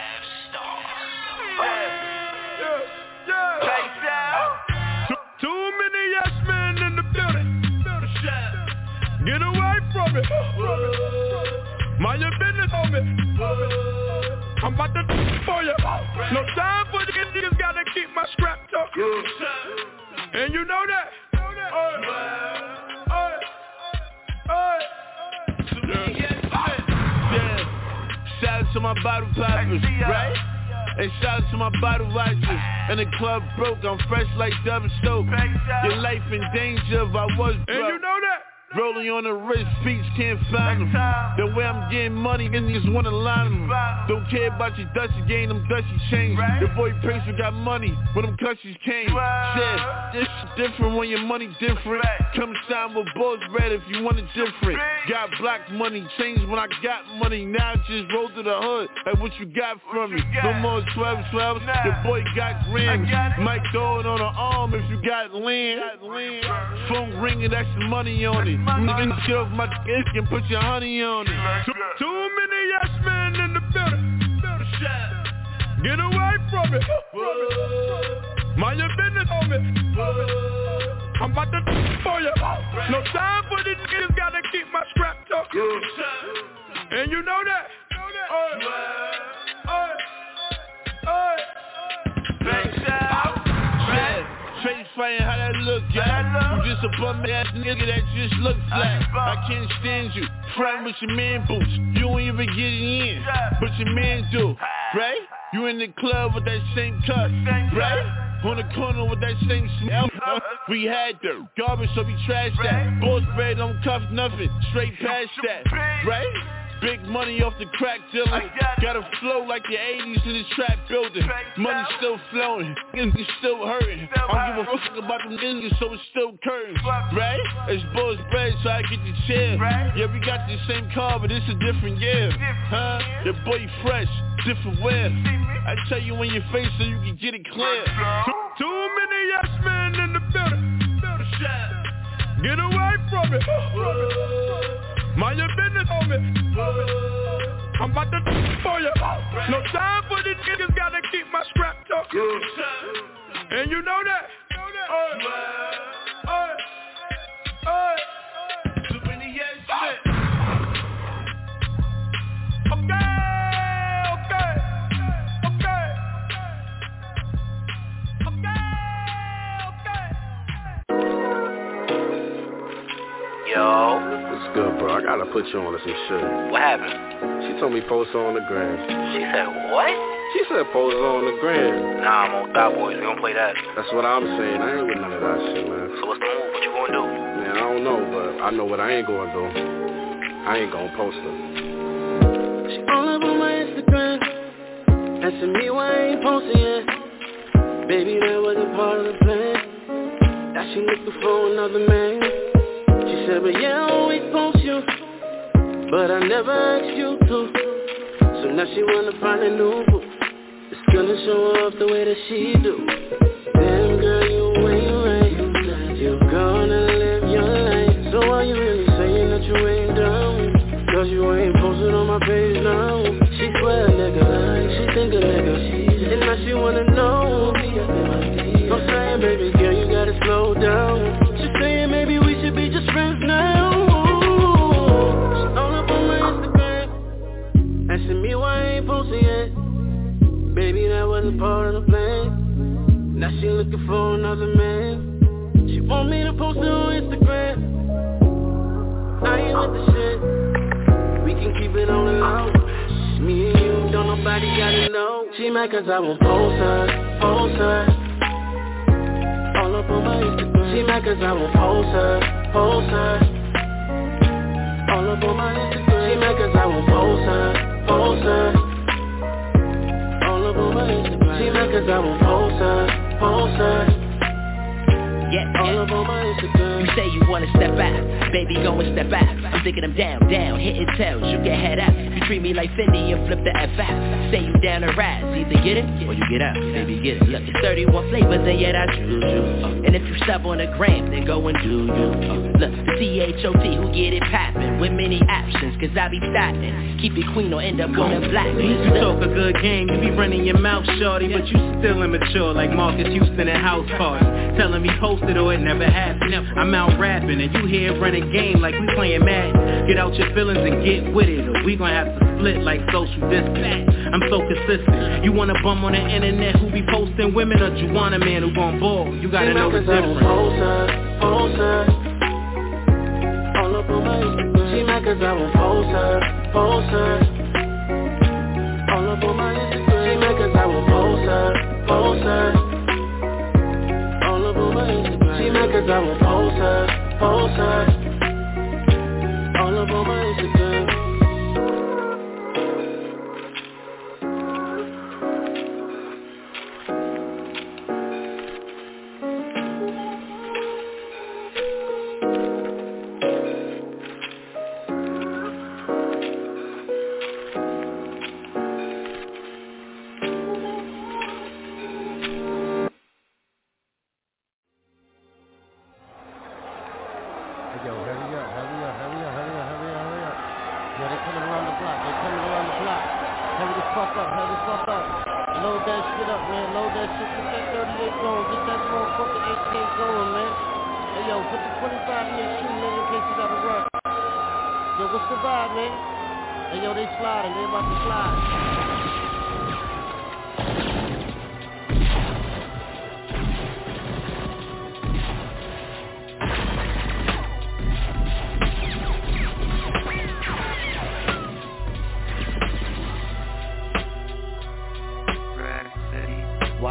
Yeah, yeah. Lights out. Too many yes men in the building. Get away from it. Mind your business on me. I'm about to do for you. No time for these niggas, gotta keep my scrap talking. And you know that. Yeah. Shout out to my bottle poppers, right? And shout out to my bottle watchers. And the club broke, I'm fresh like double soap. Your life in danger if I was broke. And you know that. Rolling on the wrist, speech can't find them. The way I'm getting money, niggas wanna line them. Don't care about your dusty game, them dusty chains. Your boy Prince got money when them cushions came. Shit, this different when your money different. Come sign with Bulls Red if you want it different. Got black money, changed when I got money. Now just roll to the hood, like what you got from me. No more twelve twelves, your boy got grams. Might throw it on the arm if you got land. Phone ringing, that's the money on it. Nigga, get off my dick and put your honey on it. Too, too many yes men in the building. Get away from it. Mind your business on me. I'm about to do for you. No time for these niggas, gotta keep my scrap talking. And you know that. Face fighting, how that look, yeah? You just a bum ass nigga that just look flat. I can't stand you, frontin' with your man boots. You don't even get it in, but your man do, right? You in the club with that same cuss, right? On the corner with that same smell. We had dirt, garbage, so we trashed that. Boss bread, don't cuff nothing, straight past that. Right? Big money off the crack dealer. Got a flow like the eighties in this trap building. Money still flowing, niggas still hurting. I don't give a fuck about them niggas, so it's still curtains. Right? It's boss bread, so I get the chair. Yeah, we got the same car, but it's a different year. Huh? Your boy fresh, different wear. I tell you in your face so you can get it clear. Too many yes men in the building. Get away from it. Mind your business, homie. I'm about to do for you. No time for these niggas, gotta keep my scrap up. And you know that. Hey, hey, hey. Too many yes men. Okay. Yo. What's good, bro? I gotta put you on to some shit. What happened? She told me post on the gram. She said what? She said post on the gram. Nah, I'm on Thought Boys. We don't play that. That's what I'm saying. I ain't with none of that shit, man. So what's the move? What you gonna do? Man, I don't know, but I know what I ain't gonna do. I ain't gonna post her. She all up on my Instagram, asking me why I ain't posting yet. Baby, that wasn't part of the plan. Now she looking for another man. She said, but yeah, I always post you, but I never asked you to. So now she wanna find a new boo. It's gonna show off the way that she do. Damn girl, you ain't right. You're gonna live your life. So are you really saying that you ain't done? Cause you ain't posted on my page now. She swear a nigga, she think a nigga, and now she wanna know. I'm saying, baby girl, you gotta slow down. She's saying maybe we should be just friends now. She's all up on my Instagram, asking me why I ain't posting yet. Baby, that wasn't part of the plan. Now she looking for another man. She want me to post it on Instagram. I ain't with the shit. We can keep it on the low. Me and you, don't nobody gotta know. She mad cause I won't post her, post her. All up on my Instagram. She mad cause I won't post her, post her. All up on my Instagram. She mad cause I won't post her, post her. All up on my Instagram. She mad cause I won't post her, post her. Yeah, all up on my Instagram. You say you wanna step out, baby go and step out. I'm thinking I'm down, down, hitting tails, you can head out. You treat me like Fendi and flip the F out. Say you down to rise, either get it or you get out. Baby get it, look, it's thirty-one flavors and yet I choose you. And if you step on the gram, then go and do you. Look, C H O T who get it poppin' with many options, cause I be stopping. Keep it clean or end up on the black. You talk a good game, you be running your mouth, shorty, but you still immature like Marcus Houston at house parties. Telling me post it or it never happened. I'm out rapping and you here running game like we playing Madden. Get out your feelings and get with it, or we gon' have to split like social distance. I'm so consistent. You want a bum on the internet who be posting women, or you want a man who gon' ball? You gotta know the difference. Post her, post her. All up on my Instagram. She mad cause I won't post her, post her. All up on my Instagram. She mad cause I won't post her, post her. All up on my Instagram. She mad cause I won't post her, post her. All up on my Instagram.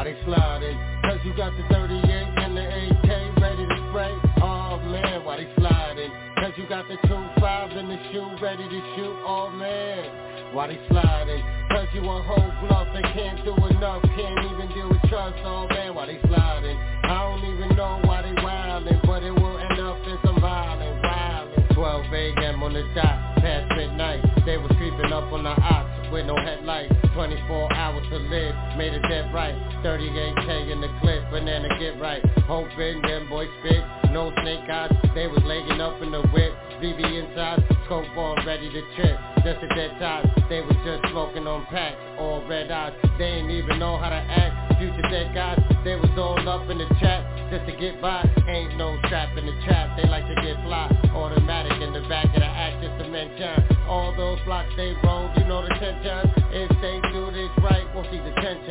Why they sliding? Cause you got the thirty-eight and the A K ready to spray. Oh man, why they sliding? Cause you got the two five and the shoe ready to shoot. Oh man, why they sliding? Cause you a whole bluff, they can't do enough, can't even deal with trust. Oh man, why they sliding? I don't even know why they wildin', but it will end up in some violent, violent. twelve a.m. on the dot, past midnight, they was creeping up on the ox with no headlights. Twenty-four hours to live, made it dead right. Thirty-eight K in the clip, banana get right. Hoping them boys spit, no snake eyes. They was legging up in the whip, B B inside, scope on ready to trip. Just a dead tie, they was just smoking on packs, all red eyes. They ain't even know how to act. Future dead guys, they was all up in the trap just to get by. Ain't no strap in the trap, they like to get fly. Automatic in the back of the act, just to mention. All those blocks they roll, you know the tension. If they do this right, we'll see the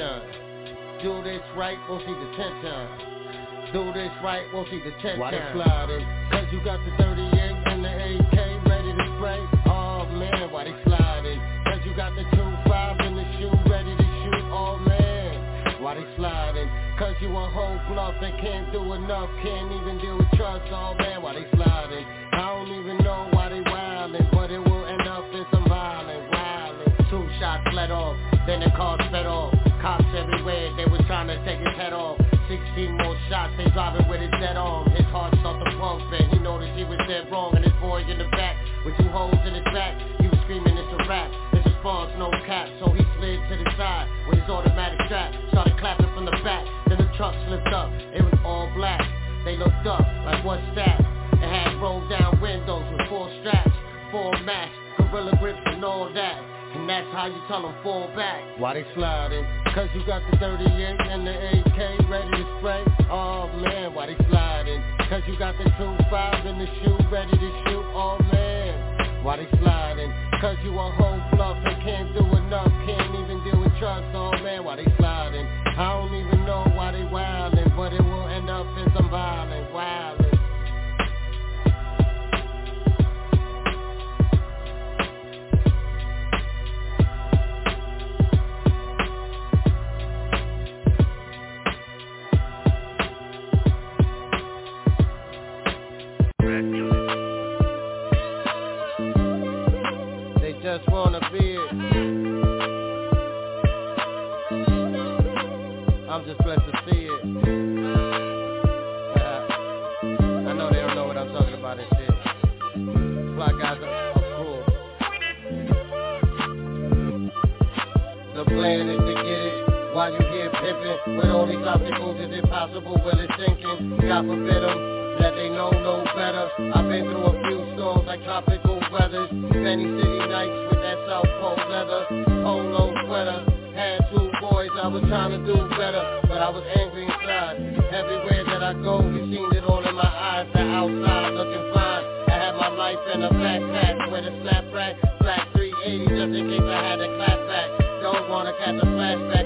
tension. Do this right, we'll see the tension. Do this right, we'll see the tension. Why they sliding? Cause you got the thirty-eight and the A K ready to spray. Oh man, why they sliding? Cause you got the two five and the shoe ready to shoot. Oh man, why they sliding? Cause you a whole bluff, they can't do enough, can't even deal with trust. Oh man, why they sliding? I don't even know why they wildin', but it will end up in some violent, violent. Two shots let off, then the car sped off. Cops everywhere, they was trying to take his head off. Sixteen more shots, they driving with his dead arm. His heart started pumping, he noticed he was dead wrong. And his boy in the back, with two holes in his back, he was screaming it's a rap. His response, no cap, so he slid to the side with his automatic strap. Started clapping from the back, then the truck slipped up. It was all black, they looked up, like what's that? It had rolled down windows with four straps, four masks, gorilla grips and all that. And that's how you tell them fall back. Why they sliding? Cause you got the thirty-eight and the A K ready to spray. Oh man, why they sliding? Cause you got the two five and the shoe ready to shoot. Oh man, why they sliding? Cause you a whole bluff, they can't do enough, can't even deal with trust. Oh man, why they sliding? I don't even know why they wildin', but it will end up in some violent, violent. Just wanna be it. I'm just blessed to see it. Uh, I know they don't know what I'm talking about and shit. Fly guys are cool. The plan is to get it while you here pimping. With all these obstacles, is it possible? Will it sinking? God forbid them. That they know no better. I've been through a few storms like tropical weathers. Many city nights with that South Pole leather. Polo sweater. Had two boys, I was trying to do better, but I was angry inside. Everywhere that I go, you seen it all in my eyes. The outside looking fine. I had my life in a backpack with a snap rack. Black three eighty just in case I had to clap back. Don't wanna catch a flashback.